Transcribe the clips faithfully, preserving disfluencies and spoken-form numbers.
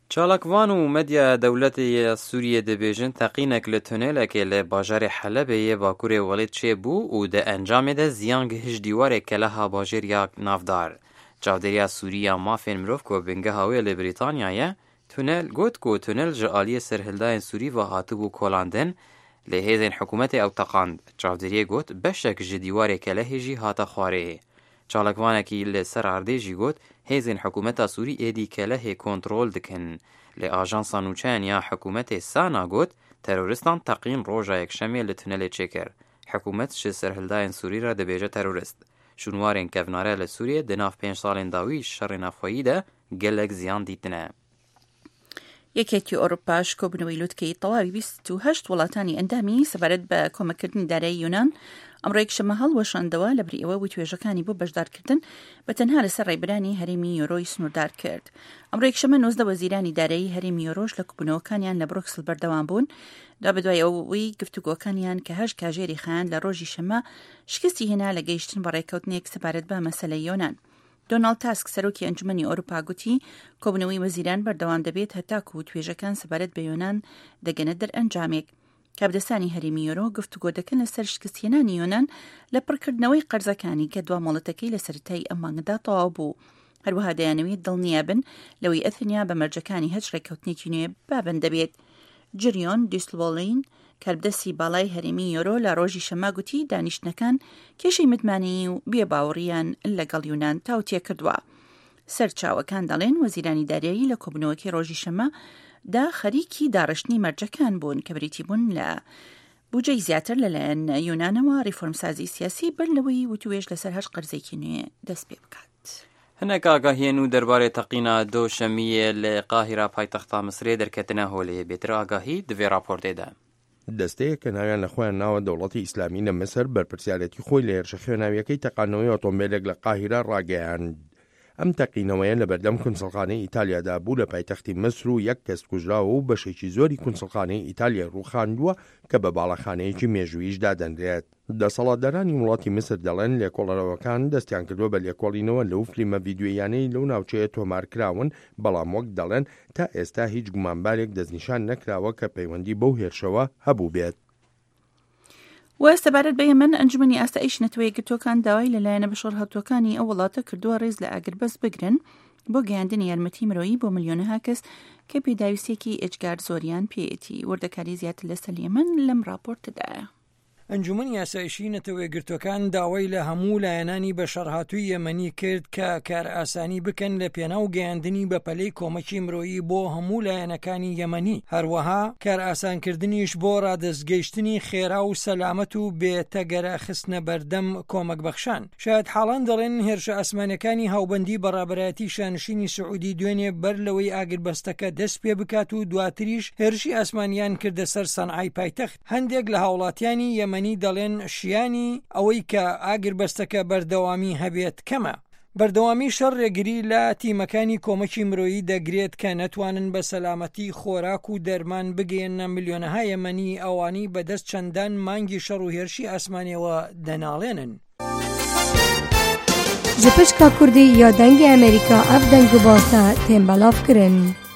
چالاکوان و مدیا دولتی سوریه دبیجن تقینک لتونلک ل باجار حلب یه باکور ولید چه بو و ده انجام ده زیان گهش دیواره کلها باجر یا نافدار. چاودریا سوریه ما فیلم روف کو بنگه هاوی ل بریتانیایه تونل گوت کو تونل جالی سرهلدای سوری و هاتو بو کلاندن لهیزن حکومت او تقاند. چاودریا گوت بشک جدیواره کله جی هاتا خواره. چالاکوانکی لسر عرده جی گوت هیزن حکومت سوری ایدی کله کنترول دکن. لی آژانسا نوچان یا حکومت سانا گوت تروریستان تقین روژا یک شمی لتونل چکر. حکومت ش سرهلداین سوری را دبیجه تروریست. شنوارین کفناره لسوریه دناف پنج سالین داوی شر نفایی ده گلک زیان دیتنه. یەکێتی ئۆروپاش کۆبنەوەی لوتکەی تەواوی بیست و هەشت وڵاتانی ئەندامی سەبارەت بە کۆمەکردنی دارایی یونان ئەمڕۆیەک شەمە هەڵوەشاندەوە لەبری ئەوە و توێژەکانی بۆ بەشدارکردن بە تەنها لەسەر ڕێبرانی هەرێمی یۆرۆی سنووردار کرد. ئەمڕۆیەک شەمە نۆزدە وەزیرانی دارایی هەرێمی یۆرۆش لە کوبنەوەکانیان لە بروکسل بەردەوام بوون دا بەدوای ئەوەی گفتوگۆکانیان کە هەشت کاژێری خان لە ڕۆژی شەمە شکستی هێنا لە گەیشتن بە ڕێکەوتنێک سەبارەت بە مەسەلەی یۆنان. دۆناڵد تاسک سەرۆکی ئەنجومەنی ئەوروپا گوتی کۆبنەوەی وەزیران بەردەوام دەبێت هەتاکو و توێژەکان سەبارەت بە یۆنان دەگەنە دەرئەنجامێک. کابدەسانی هەرێمی یۆرۆ گفتوگۆ دەکەن لەسەر شکستهێنانی یۆنان لە پڕکردنەوەی قەرزەکانی کە دوا مۆڵەتەکەی لە سەرەتای ئەم مانگەدا تەواو بوو. هەروەها دەیانەوێت دڵنیابن لەوەی ئەثنیا بە مەرجەکانی هەچ ڕێکەوتنێکی نوێ بابند دەبێت. جریۆن دیسلۆڵین کاربدەسی باڵای هەرێمی یۆرۆ لە ڕۆژی شەما گوتی دانیشتنەکان کێشەی متمانەیی و بێباوەڕیان لەگەڵ یونان تاوتێ کردووە. سەرچاوەکان دەڵێن وەزیرانی دارایی لە کۆبنەوەکی ڕۆژی شەمە دا خەریکی داڕشتنی مەرجەکان بوون کە بریتی بوون لە بودجەی زیاتر لەلایەن یونانەوە ریفۆرمسازی سیاسی بەر لەوەی وتوێژ لەسەر هەر قەرزێکی نوێ دەست پێ بکات. هەنێک ئاگاهیان و دەربارەی تەقینە دۆ شەمیە لە قاهیرا پایتەختە مسرێ دەرکەتنە هۆلێ بێتر ئاگاهی دەوێ راپۆرتێدا. دەستەیە کە ناویان لە خۆیان ناوە دەوڵەتی ئیسلامی لە مەسەر بەرپرسیارەتی خۆی لە هێرشە خوێناویەکەی تەقانەوەی ئۆتۆمبیلێک لە قاهیرا ڕاگەیاند. ئەم تەقینەوەیە لە بەردەم کونسڵخانەی ئیتالیادا بوو لە پایتەختی مەسر و یەک کەس کوژراوە و بەشێکی زۆری کونسڵخانەی ئیتالیا ڕووخاندووە کە بە باڵەخانەیەکی مێژوویش دادەنرێت. دەسەڵاتدارانی وڵاتی مصر دەڵێن لێکۆڵەرەوەکان دەستیان کردووە بە لێکۆڵینەوە لەو فلیمە ڤیدیۆیانەی لەو ناوچەیە تۆمارکراون، بەڵام وەک دەڵێن تا ئێستا هیچ گومانبارێک دەستنیشان نەکراوە کە پەیوەندی بەو هێرشەوە هەبوو بێت. و سەبارەت بە یەمەن ئەنجومەنی ئاسایش نەتەوەی گرتوەکان داوای لەلایەنە بەشەڕهاتووەکانی ئەو وڵاتە کردووە ڕێز لە ئاگربەست بگرن بۆ گەیاندنی یارمەتی مرۆیی بۆ ملیۆنەها کەس کە پێداویستێکی ئەجگار زۆریان پێیەتی. وردەکاری زیاتر لەسەر یەمەن لەم راپۆرتدایە. ئەنجومەنی یاسایشی نەتەوەی گرتوەکان داوای لە هەموو لایەنانی بەشەڕهاتووی یەمەنی کرد کە کار ئاسانی بکەن لە پێناو گەیاندنی بە پەلەی کۆمەکی مرۆیی بۆ هەموو لایەنەکانی یەمەنی، هەروەها کار ئاسانکردنیش بۆ ڕادەستگەیشتنی خێرا و سەلامەت و بێتەگەرە خستنە بەردەم کۆمەک بەخشان. شاید حاڵان دەڵێن هێرشە ئاسمانەکانی هاوبەندی بەڕابەرایەتی شانشینی سعودی دوێنێ بەر لەوەی ئاگربەستەکە دەست پێ بکات و دواتریش هێرشی ئاسمانیان کردە سەر سەنعای پایتەخت. هەندێک لە هاوڵاتیانی یەمەنی دەڵێن شیانی ئەوەی کە ئاگربەستەکە بەردەوامی هەبێت کەمە. بەردەوامی شەڕ ڕێگری لە تیمەکانی کۆمەکی مرۆیی دەگرێت کە نەتوانن بە سەلامەتی خۆراک و دەرمان بگەێنە ملیۆنەها یەمەنی ئەوانی بەدەست چەندان مانگی شەڕ و هێرشی ئاسمانیەوە دەناڵێنن. ji pişka Kurdî ya dengê Amerîka ev deng û basta tên belavkirin.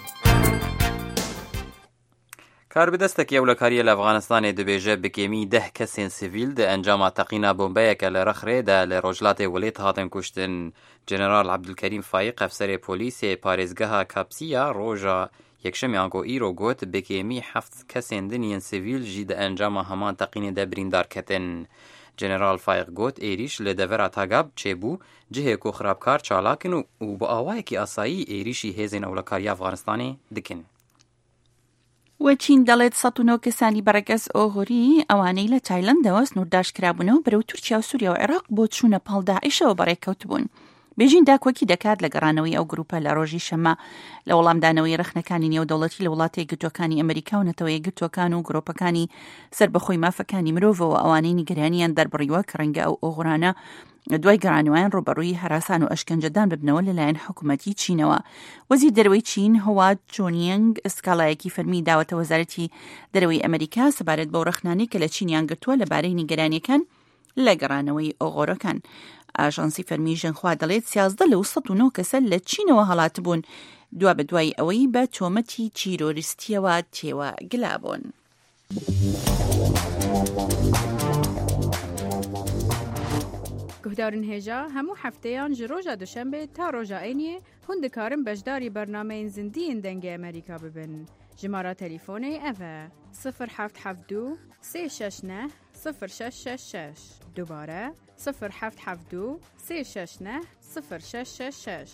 کاربدەستێکی ئەولەکاریە لە ئەفغانستانê dibêje bikêmî deh kesên sivîl di encama teqîna bombeyeke li Rexrê de li Rojhilatê Welêt hatin kuştin. Jeneral Abdulkerîm Faiq efserê polîsê parêzgeha Kapsiya roja yekşemê ango îro got bikêmî heft kesên din yên sivîl jî di encama heman teqînê de birîndar ketin. Jeneral Faiq got êrîş li devera Tagab çêbû cihê ku xirabkar çalakin û bi awayekî asayî êrîşî hêzên ewlekariya Afganistanê dikin. و چین دەڵێت سەد و نۆ کەسانی بەڕێکەس ئۆغۆری ئەوانەی لە تایلەندەوە سنوورداش کرابوونەوە بەرەو تورکیا و سووریا و عێراق بۆ چوونە پاڵ داعیشەوە بەڕێکەوت بوون. بێژین داکۆکی دەکات لە گەڕانەوەی ئەو گروپە لە ڕۆژی شەمە لە وەڵامدانەوەی رەخنەکانی نێودەوڵەتی لە وڵاتی گرتوەکانی ئەمریکا و نەتەوەی گرتوەکان و گرۆپەکانی سەربەخۆی مافەکانی مرۆڤەوە ئەوانەی نیگەرانیان دەربڕیوە کە ڕەنگە ئەو ئۆغۆرانە دوای گەڕانەوەیان ڕوبەڕووی هەراسان و ئەشکەنجەدان ببنەوە لەلایەن حکوومەتی چینەوە. وەزیر دەرەوەی چین هەوا جۆنیەنگ ئسکاڵایەکی فەرمی داوەتە وەزارەتی دەرەوەی ئەمریکا سەبارەت بەو رەخنانەی کە لە چینیان گرتووە لەبارەی نیگەرانیەکان لە گەڕانەوەی ئۆغۆرەکان. ئاژانسی فەرمی ژەنخوا دەڵێت سیازدە لەو سەد و نۆ کەسە لە چینەوە هەڵات بوون دوا بە دوای ئەوەی بە تۆمەتی چیرۆریستیەوە تێوە گلابوون. گهدارن هێژا هەموو هەفتەیان ji ڕۆژا دوشەمبێ تا ڕۆژا ئەینێ hûn dikarin beşdarî bernameyên zindiyên dengê Amerîka bibin. Jimara telefônê ev e sıfır heft heft du sê şeş neh sıfır şeş şeş şeş. Dubare sıfır heft heft du sê şeş neh sıfır şeş şeş şeş.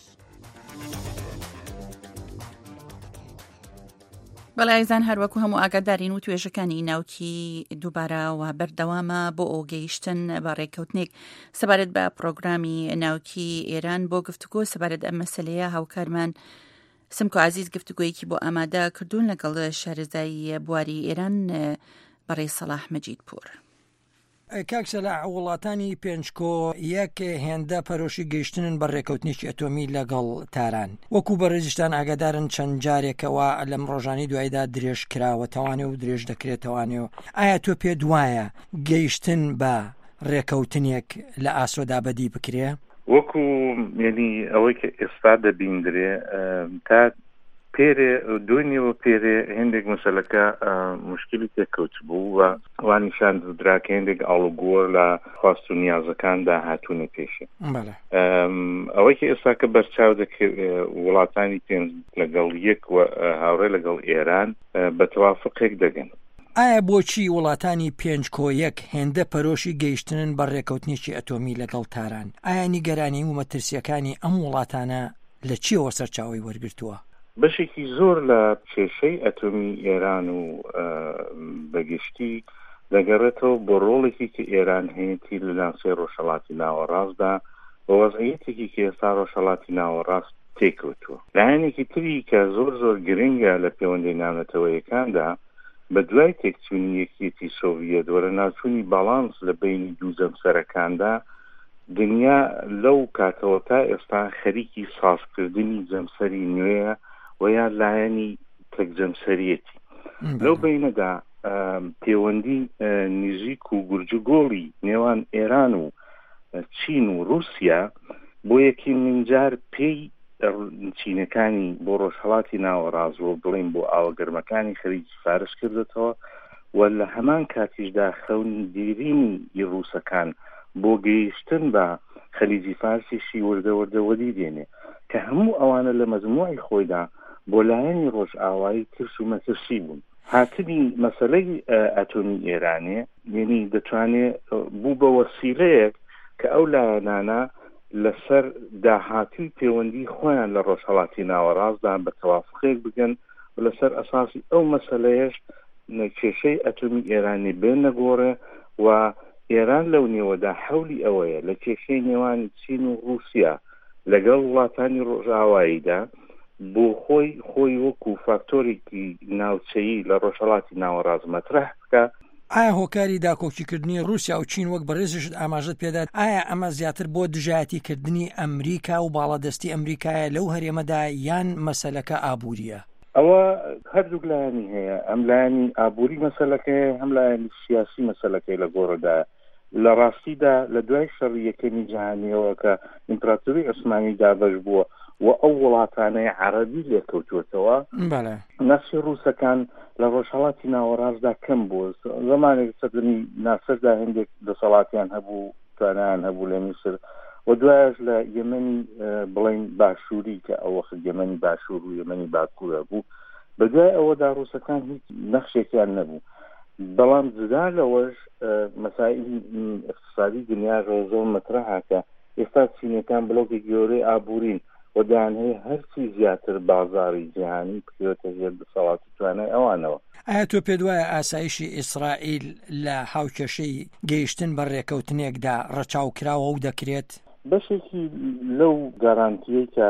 بەڵایزان هەروەکو هەموو ئاگادارین و توێژەکانی ناوکی دووبارە و بەردەوامە بۆ ئەو گەیشتن بە ڕێککەوتنێک سەبارەت بە پرۆگرامی ناوکی ئێران بۆ گفتوگۆ سەبارەت ئەم مەسەلەیە هاوکارمان سمکۆ عزیز گفتوگۆیەکی بۆ ئامادە کردوون لەگەڵ شارەزایی بواری ئێران بەڕێ سەلاح مەجیدپور. کاکسەلا وڵاتانی پێنجکۆ یەک هێندە پەرۆشی گەیشتنن بە ڕێکەوتنیی ئەتۆمی لەگەڵ تاران. وەکو بە ڕێزیشتان ئاگادارن چەند جارێکەوە لەم ڕۆژانی دوایدا درێژ کراوە تەوانێ و درێژ دەکرێتەوانێ و ئایا تۆ پێ دوایە گەیشتن بە ڕێکەوتنێک لە ئاسۆدا بەدی بکرێ؟ وەکو یعنی ئەوەی کە ئێستا دەبیندرێ تا پێرێ دوێنیەوە پێرێ هێندێک مەسەلەکە مشکلی تێکەوت بوو و وانیشان دراکە هێندێک ئاڵوگۆڕ لە خواست و نیازەکاندا هاتوونە پێشێ. ئەوەی کە ئێستا کە بەرچاو دەکرد وڵاتانی پێنج لەگەڵ یەک هاوڕێ لەگەڵ ئێران بە تەوافقێک دەگەن. ئایا بۆچی وڵاتانی پێنج کۆ یەک هێندە پەرۆشی گەیشتنن بە ڕێکەوتنیی ئەتۆمی لەگەڵ تاران؟ ئایا نیگەرانی و مەترسیەکانی ئەم وڵاتانە لە چیەوە سەرچاوی وەرگرتووە؟ بەشێکی زۆر لە کێشەی ئەتۆمی ئێران و بەگشتی دەگەڕێتەوە بۆ ڕۆڵێکی کە ئێران هەیەی لە ناوچەی ڕۆژهەڵاتی ناوەڕاستدا بە وەزعیەتێکی کە ئێستا ڕۆژهەڵاتی ناوەڕاست تێکەوتووە. لایەنێکی تری کە زۆر زۆر گرنگە لە پەیوەندی ناونەتەوەیەکاندا بە دوای تێکچوونی یەکێتی سۆڤیەت وەرە ناچوونی باڵانس لە بینی دوو جەمسەرەکاندا دنیا لەو کاتەوە تا ئێستا خەریکی سازکردنی جەمسەری نوێیە و یا لایەنی تەکجەمسەریەتی. لەو بینەدا پەیوەندی نزیک و گورجگۆڵی نێوان ئێران و چین و رووسیا بۆ یەکێمین جار پێی چینەکانی بۆ ڕۆژهەڵاتی ناوەڕاستەوە بڵێن بۆ ئاوەگەرمەکانی خەریکی فارس کردێتەوە و لە هەمان کاتیشدا خەونی دیرینی ڕووسەکان بۆ گەیشتن بە خەلیجی فارسیشی وردە وردەوەدی دێنێ کە هەموو ئەوانە لە مەجموعی خۆیدا بۆ لایەنی ڕۆژ ئاوایی ترس و مەترسی بوون. هاتنی مەسەلەی ئەتۆمی ئێرانێ یعنی دەتوانێت بوو بە وەسیلەیەک کە ئەو لایەنانە لەسەر داهاتوی پەیوەندی خۆیان لە ڕۆژهەڵاتی ناوەڕاستدا بە تەوافقێک بگەن و لەسەر ئەساسی ئەو مەسەلەیەش کێشەی ئەتۆمی ئێرانی بێن نەگۆڕێ و ئێران لەو نێوەدا حەولی ئەوەیە لە کێشەی نێوانی چین و رووسیا لەگەڵ وڵاتانی ڕۆژئاواییدا بۆ خۆی خۆی وەکو فاکتۆرێکی ناوچەیی لە ڕۆژهەڵاتی ناوەڕاست مەطرح بکە. ئایا هۆکاری داکۆکیکردنی رووسیا و چین وەک بەڕێزیشت ئاماژەت پێدات ئایا ئەمە زیاتر بۆ دژایەتیکردنی ئەمریکا و باڵادەستی ئەمریکایە لەو هەرێمەدا یان مەسەلەکە ئابووریە؟ ئەوە هەردووک لایانی هەیە، ئەم لایانی ئابووری مەسەلەکەی هەم لایانی سیاسی مەسەلەکەی لە گۆڕەدا. لە ڕاستیدا لە دوای شەڕی یەکەمی جیهانیەوە کە ئیمپراتۆری عوسمانی دابەش بووە و ئەو وڵاتانەی عەرەبی لێکەوتوێتەوە نەفسی ڕووسەکان لە ڕۆژهەڵاتی ناوەڕاستدا کەم بوو. زەمانێک سەدەمی ناسەردا هەندێک دەسەڵاتیان هەبوو، توانایان هەبوو لە میسر و دوایش لە یەمەنی بڵین باشووری کە ئەو وەخت یەمەنی باشوور و یەمەنی باکوورە بوو. بەدوای ئەوەدا ڕووسەکان هیچ نەخشێکیان نەبوو. بەڵام جدا لەوەش مەسائلی اقتصادی دنیا ڕێزۆ مەترەحاکە ئێستا چینەکان بڵۆکی گەورەی ئابوورین و دەیانهەیە هەرچی زیاتر بازاری جیهانی بکرێتە ژێر دەسەڵات و توانای ئەوانەوە. ئایا تۆ پێ دوایە ئاسایشی ئیسرائیل لە هاوکێشەی گەیشتن بە ڕێکەوتنێکدا ڕەچاوکراوە و دەکرێت؟ بەشێکی لەو گارانتیەی کە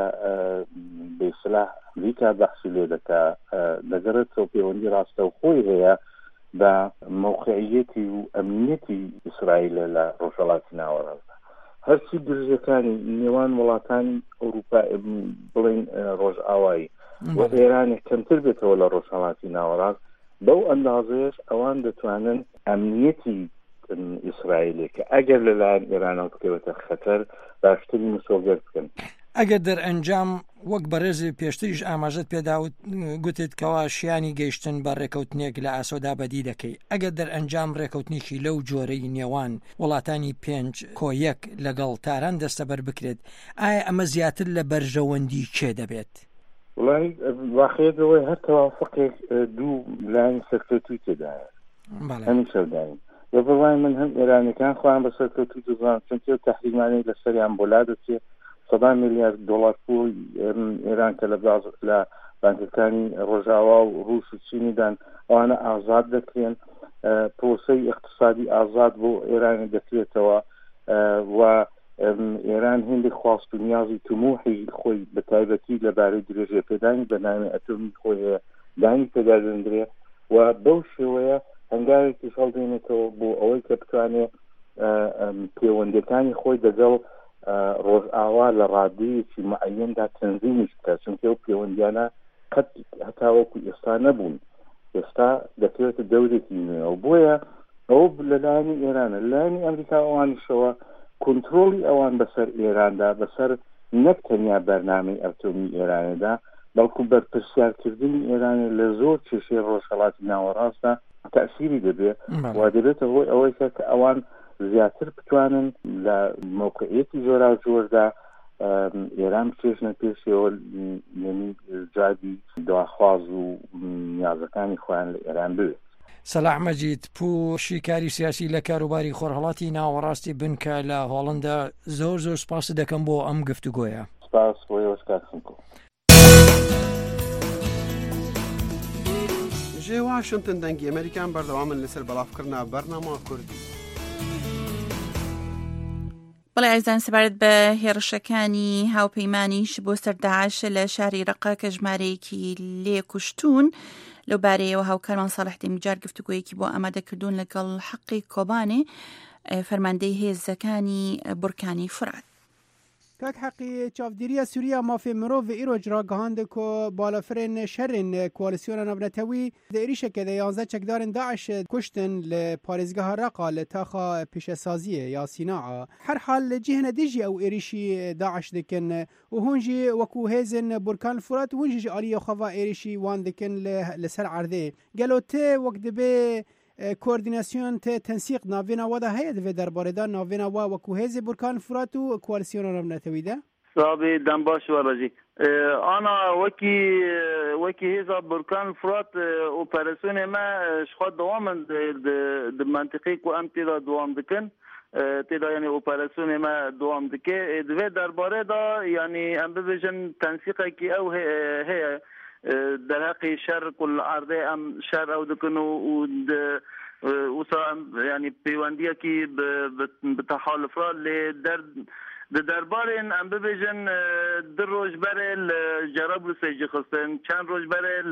بێسلاح ئەمریکا بەحسی لێ دەکا دەگەڕێتەوە پەیوەندی ڕاستە و خۆی هەیە بە موقعیەتی و ئەمنیەتی ئیسرائیلە لە ڕۆژهەڵاتی ناوەڕاستدا. هەرچی درژەکانی نێوان وڵاتانی ئەوروپا بڵین ڕۆژ ئاوایی و ئێرانی کەمتر بێتەوە لە ڕۆژهەڵاتی ناوەڕاست بەو ئەندازەیەش ئەوان دەتوانن ئەمنیەتی ئیسرائیلێ کە ئەگەر لەلایەن ئێرانەوە بکەوێتە خەتەر باشتری مسۆگەر بکەن. ئەگەر دەرئەنجام وەک بەڕێز پێشتریش ئاماژەت پێدا گوتت کەوا شیانی گەیشتن بە ڕێکەوتنێک لە ئاسۆدا بەدی دەکەی ئەگەر دەرئەنجام ڕێکەوتنیشی لەو جۆرەی نێوان وڵاتانی پێنج کۆ یەک لەگەڵ تاران دەستەبەر بکرێت ئایا ئەمە زیاتر لە بەرژەوەندی چێ دەبێت؟ وڵی واقعەوەی هەر تەوافقێک دوو لایەن سەرکەوتووی تێدایە هەمی سەوداین لە بڕوای من هەم ئێرانەکان خۆیان بە سەرکەوتوو دەزانن چونکە تەحریمانەی لەسەریان بۆلا دەچێت سەدا میلیارد دۆڵار پوڵ ئێران کە لە بانکەکانی ڕۆژاوا و ڕووس و چینیدان ئەوانە ئازاد دەکرێن پرۆسەی اقتصادی ئازاد بۆ ئێرانی دەکرێتەوە و ئێران هێندێک خواست و نیازی تموحی خۆی بە تایبەتی لەبارەی درێژە پێدانی بەنامی ئەتۆمی خۆی دانی پێدادەندرێ و بەو شێوەیە هەنگاوێکی هەڵدێنێتەوە بۆ ئەوەی کە بتوانێت پەیوەندەکانی خۆی دەگەڵ ڕۆژ ئاوا لە ڕادەیەکی معەندا تەنزیمیش بکات چونکە ئەو پەیوەندیانە قەت هەتاوەکو ئێستا نەبوون ئێستا دەکرێتە دەورێکی نوێ بۆیە ئەوە لەلایەنی ئێرانە لەلایەنی ئەمریکا ئەوانیشەوە کنترۆلی ئەوان بەسەر ئێراندا بەسەر نەک تەنیا بەرنامەی ئەتۆمی ئێرانەدا بەڵکو بەرپرسیارکردنی ئێرانە لە زۆر کێشەی ڕۆژهەڵاتی ناوەڕاستدا تەأسیری دەبێت و دەبێتە هۆی ئەوەی کە ئەوان زیاتر بتوانن لە موقعیەتی جۆرا جۆردا ئێران بچێژنە پێشەوە جادی دواخواز و نیازەکانی خۆیان لە ئێران بوێت. سەلاح مەجید پوشی کاری سیاسی لە کاروباری خۆرهەڵاتی ناوەڕاستی بنکە لە هۆڵندا زۆر زۆر سپاس دەکەم بۆ ئەم گفتوگۆیە. سپاس بۆیەوەش کاکسنکۆ. ژێ واشنتن دەنگی ئەمریکان بەردەوامن لەسەر بەڵافکردنا بەرنامە کوردی. بەڵێ ئایزان سەبارەت بە هێرشەکانی هاوپەیمانیش بۆ سەر داعش لە شاری ڕەقا کە ژمارەیەکی لێ کوشتون لەو بارەیەوە هاوکارمان ساڵح دەمیجار گفتوگۆیەکی بۆ ئامادەکردوون لەگەڵ حەقی کۆبانێ فەرماندەی هێزەکانی بورکانی فرات. کاک حقی چاودێریە سووریا مافێ مرۆڤ ئیرۆج ڕاگەهاند کۆ بالەفرێن شەرên کوالسیۆنە ناونەتەوی دە عێریشێکە دە یانزە چەکدارن داعش کوشتن لە پارێزگەها ڕەقا لە تاخا پیشەسازیە یا سیناعە هەر حال جیهنە دژی ئەو عێریشی داعش دکن و هونجی وەکو هێزن بورکان فرات هونجی ئالیە خەوا عێریشی وان دکن لەسەر عەردێ گەلۆ تێ وەک دەبێ کوردیناسیون ته تنسیق ناوینا ودا هەیە دەوێت دەربارەدا ناوینا وا وەکو هێزی بورکان فرات و کوالسیۆنە ناونەتەویدا صابي دم باش ورجي انا وكي وكي هذا بركان فرات اوبراسيون ما شخص دوام د منطقي كو ام تي دوام دكن تدا يعني اوبراسيون ما دوام دكه دوي درباره دا يعني ام بيجن تنسيق كي او هي در حق شر كل عرض ام شر او دكنو ود وصا يعني بيوانديه كي بتحالف ل در د دربارین ام ببیجن در روز برای جرابلس جی خستن چند روز برای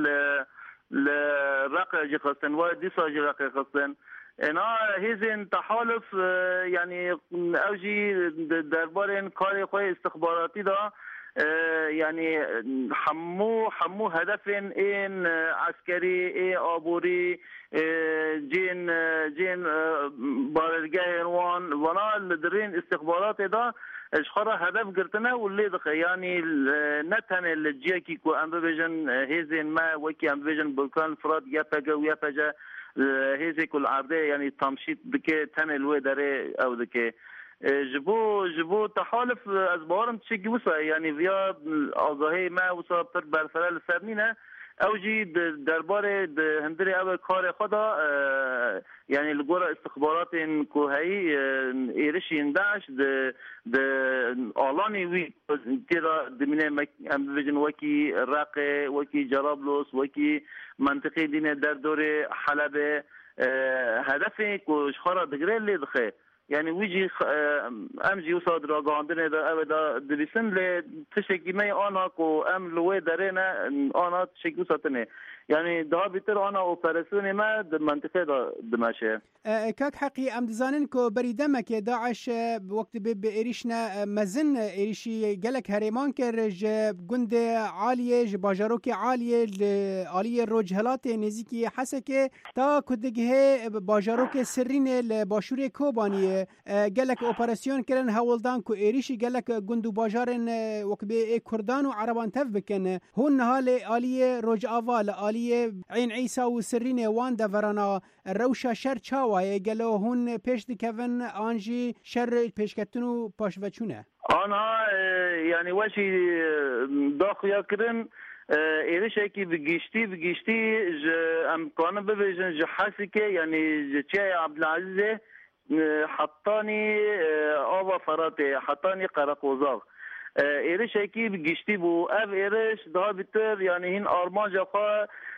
ل رقع جی خستن و دیسا جی رقع خستن اینا هیزن تحالف یعنی اوجی دربارین کاری خوی استخباراتی دا یعنی حمو حمو هدفین این عسکری ای آبوری جین جین بارگاه وان ونا لدرین استخبارات دا اشخارا هدف گرتنه واللي دخه يعني نتن الجيه كي كو ام بيجن هيزن ما وكي ام بيجن بلكان فراد يفجا ويفجا هيزي كل عرضه يعني تمشيط دكه تن الوي داره او دكه جبو جبو تحالف ازبارم تشكي وسا يعني فيا آگاهی ما وسا بتر برفرال سرنينه اوجي دربار هندري اول کار خدا يعني الجورا استخبارات كوهي ايرشين داش د د اعلاني وي ترى دمنه ام فيجن وكي راقه وكي جرابلس وكي منطقي دين در دور حلب هدفي كو شخرا دغري اللي دخه يعني ويجي امجي وصاد راغاندنه دا ابدا دبسن ل تشكيمي انا كو ام لوي درينا انا تشكي وساتنه يعني ده بيتر انا اوبراسيون ما د منطقه دا دمشه كاك حقي ام دزانن كو بريدمك داعش وقت بإيريشنا مزن إيريشي جلك هريمان كرج جند عاليه باجاروك عاليه عاليه روجهلات نزيكي حسكه تا كدغه باجاروك سرين الباشوري كوباني gelek operasyon kirin hewldan ku êrişî gelek gund û bajarên wekbê Kurdan û Ereban tev bikin hûn niha lê aliyê Rojava li aliyê Eyn Îsa û Sirrînê wan deverana rewşa şer çawa ye gelo hûn pêş dikevin an jî şer pêşketin û paşveçûne. Ana yani weşî daxuya kirin êrişekî bi giştî bi giştî ji em kanin bibêjin ji Hesikê yanî ji çiyaya Abdulazîzê Hettanî ava Feratê Hettanî Qereqozaq êrişekî bi giştî bû ev êriş daha bitir yanî hîn armanca xwe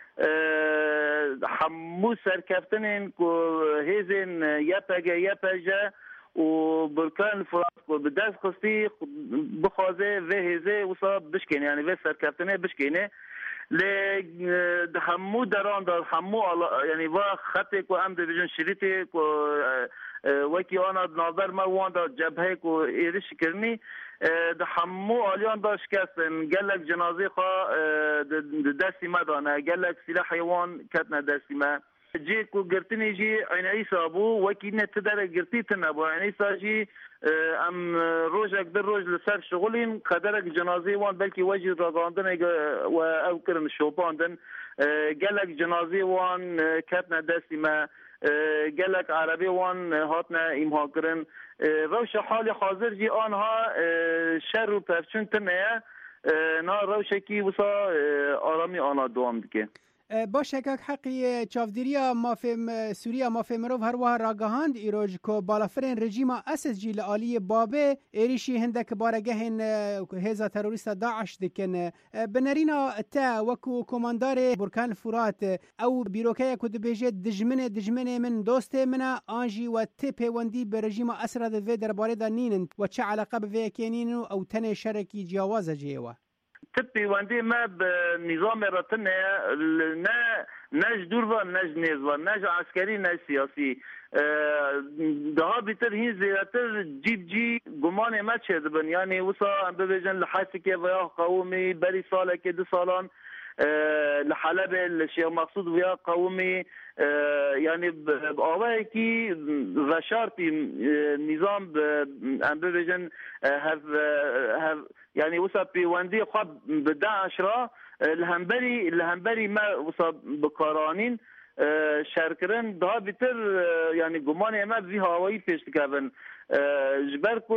hemû serkeftinên ku hêzên Y P G Y P J û Burkan Furat ku bi dest xistî bixwaze vê hêzê wisa bişkêne yani vê serkeftinê bişkêne lê di hemû deran da hemû yani va xetê ku em dibêjin şîrîtê ku wekî ana navber me wan da cebheyê ku êriş kirinî di hemû aliyan da şikestin gelek cenazê xwe di destî me dane gelek silahê wan ketine destî me cê ku girtinê jî Eyn Îsa bû wekî ne ti derek girtî tune bû Eyn Îsa jî em rojek bir roj li ser şixulîn qederek cenazê wan belkî we jî ragandinê we ew kirin şopandin gelek cenazê wan ketine destî me gelek erebê wan hatine îmha kirin rewşa halê hazir jî anha şer û pevçûn tune ye na rewşekî wisa aramî ana dewam dike. باش هکاک حقی چافدیریا مافیم سوریا مافیم مروف هر وها راگهاند ایروج کو بالافرین رژیما اساس جی لالی بابه ایریشی هندک بارگهن هزا تروریست داعش دکن بنرینا تا وکو کماندار برکان فرات او بیروکای کو دبیجه دجمنه دجمنه من دوست منا انجی و تپ وندی به رژیما اسرا د و درباره د نین و چه علاقه به کینین او تن شرکی جواز جیوا تبي وندي ما بنظام رتنا نا نج دوربا نج نزوا نج عسكري نج سياسي ده بيتر هي زياتر جيب جي گمان ما چدبن يعني وصا ببجن لحاسكي ويا قومي بري ساله كده سالان لحلب الشيخ مقصود ويا قومي يعني بآوائي كي غشارتي نظام ام ببجن هف هف يعني وصا بيواندي خب بداعش را الهمبري الهمبري ما وصا بقرانين شرکرن دا بیتر یعنی گمان ما وی هوایی پیش کردن جبرکو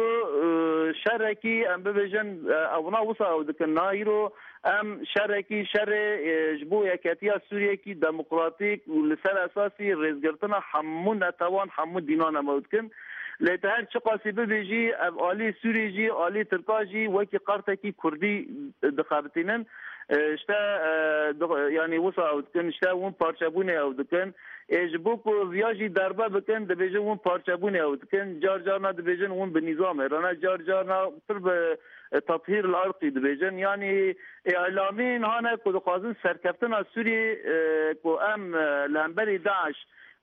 شرکی ام ببجن اونا وصا او دکن نایرو ام شرکی شر جبو یکتیا سوریه کی دموکراتیک و لسر اساسی رزگرتنا همون نتوان همون دینان موت کن لیت هر چه قاسبه بیجی آلی سوری جی آلی ترکا جی وکی قرطه کی کردی دخابتینن işte yani وسا او دکن işte اون parçabune او دکن اجبوکو ویاجی دربه بکن دبیجن اون parçabune او دکن جار جارنا دبیجن اون به نظام رانا جار جارنا پر به تطهیر الارضی دبیجن yani اعلامین هانه کو دخوازن سرکفتن سوری کو ام لامبری داعش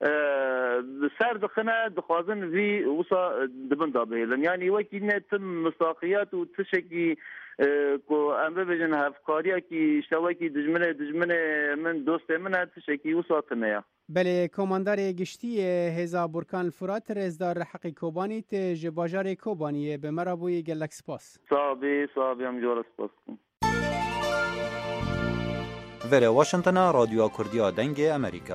سر دخنه دخوازن وی وسا دبن دابهلن yani وکی نه تم مصداقیت و تشکی کو ام ببجن هفکاریا کی اشتواکی دجمنه دجمنه من دوست من تشکی وساتنه یا بله کماندار گشتی هزا برکان فرات رزدار حقی کوبانی ت جباجار کوبانی به مرابوی گلک سپاس صابی صابی ام جور سپاس وره واشنطن رادیو کردیا دنگ امریکا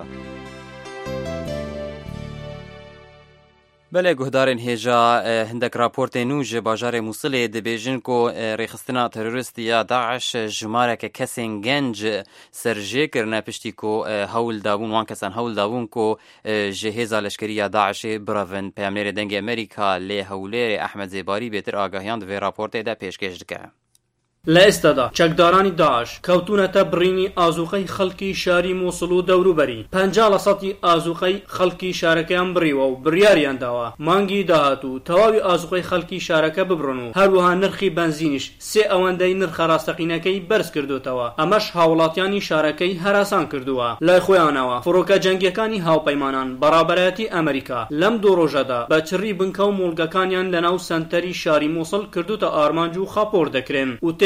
بله گهدارن هجا هندک راپورت نوج باجار موصل دبیجن کو ریخستنا تروریست یا داعش جماره که کسین گنج سرجه کرنه پشتی کو هول داون وان کسان هول داون کو جهیزا لشکری یا داعش براون پیامنیر دنگ امریکا لی هولیر احمد زیباری بیتر آگاهیاند و راپورت دا پیشکش دکه لە ئێستادا چەکدارانی داعش کەوتونەتە بڕینی ئازوقەی خەڵکی شاری مووسڵ و دەوروبەری پەنجا لە سەدی ئازوقەی خەڵکی شارەکەیان بڕیوە و بڕیاریان داوە مانگی داهاتوو تەواوی ئازوقەی خەڵکی شارەکە ببڕن و هەروەها نرخی بەنزینیش سێ ئەوەندەی نرخە ڕاستەقینەکەی بەرز کردوتەوە ئەمەش هاوڵاتیانی شارەکەی هەراسان کردووە لای خۆیانەوە فڕۆکە جەنگیەکانی هاوپەیمانان بەڕابەرەتی ئەمریکا لەم دوو ڕۆژەدا بە چڕی بنکە و مۆڵگەکانیان لەناو سەنتەری شاری مووسڵ کردوتە ئارمانج و خاپۆر دەکرێن و تێدا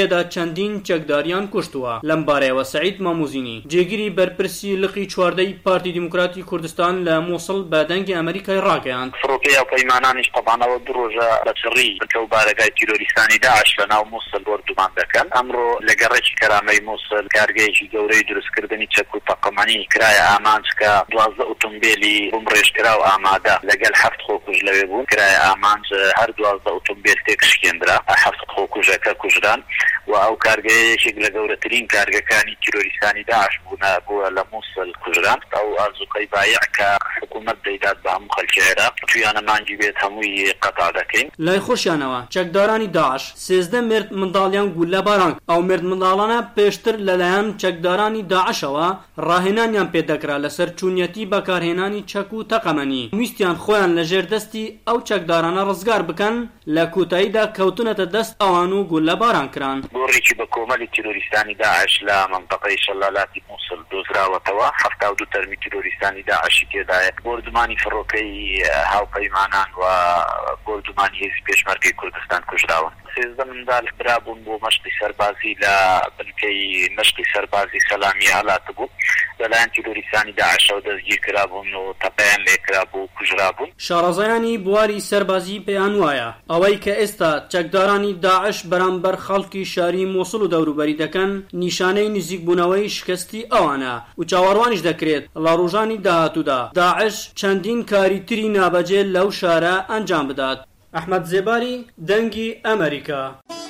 تێدا چەندین چەکداریان کوشتووە. لەم بارەیەوە سەعید ماموزینی جێگیری بەرپرسی لقی چواردەی پارتی دیموکراتی کوردستان لە مووسڵ بە دەنگی ئەمریکای ڕاگەیاند. فڕۆکەی ئەو پەیمانانیش تەبانەوە دوو ڕۆژە لە چڕی بکە و بارەگای تیرۆریستانی داعش لە ناو مووسڵ بردومان دەکەن. ئەمڕۆ لە گەڕێکی کەرامەی مووسڵ کارگەیەکی گەورەی دروستکردنی چەک و تەقەمەنی کرایە ئامانج کە دوازدە ئۆتۆمبیلی بمڕێژکرا و ئامادە لەگەڵ هەفت خۆکوژ لەوێ بوون. کرایە ئامانج هەر دوازدە ئۆتۆمبیل تێکشکێنرا، هەفت خۆکوژەکە کوژران و ئەو کارگەیەکێک لە گەورەترین کارگەکانی تیرۆریستانی داعش بوونە بووە لە مووسڵ کوژران. ئەو ئازوقەی بایع کە حکوومەت دەیدات بە هەموو خەڵکی عێراق تویانە مانگی بێت هەمووی قەتع دەکەین. لای خۆشیانەوە چەکدارانی داعش سێزدە مرد منداڵیان گولە باران ئەو مرد منداڵانە پێشتر لەلایەن چەکدارانی داعشەوە ڕاهێنانیان پێدەکرا لەسەر چوونەتی بەکارهێنانی چەک و تەقەمەنی. ویستیان خۆیان لە ژێردەستی ئەو چەکدارانە ڕزگار بکەن، لە کۆتاییدا کەوتونەتە دەست ئەوان و گولە باران کران. گۆڕێکی بە کۆمەلی تیرۆریستانی داعش لە مەنتەقەی شەلالاتی مووسڵ دۆزراوەتەوە. هەفتا و دوو تەرمی تیرۆریستانی داعشی تێدایە. بردومانی فڕۆکەی هاوپەیمانان و بردومانی هێزی پێشمەرگەی کوردستان کوژراون. سێزدە منداڵ برابوون بۆ مەشقی سەربازی لە بنکەی مەشقی سەربازی سەلامی هەڵاتە بوو. لەلایەن تیرۆریستانی داعشەوە دەستگیر کرابوون و تەپەیان لێکرابوو و کوژرابوون. شارەزایانی بواری سەربازی پێیان وایە ئەوەی کە ئێستا چەکدارانی داعش بەرامبەر خەڵکی شاری مووسڵ و دەوروبەری دەکەن نیشانەی نزیکبوونەوەی شکستی ئەوانە و چاوەڕوانیش دەکرێت لە ڕۆژانی داهاتوودا داعش چەندین کاری تری نابەجێ لەو شارە ئەنجام بدات. ئەحمەد زێباری، دەنگی ئەمریکا.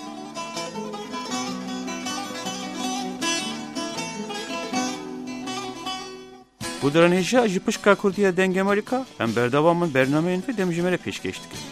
Bu dönemde ji pişka Kurdiya deng Amerika em berdewamın bernameyên ve demjimere pêşkêş dikin.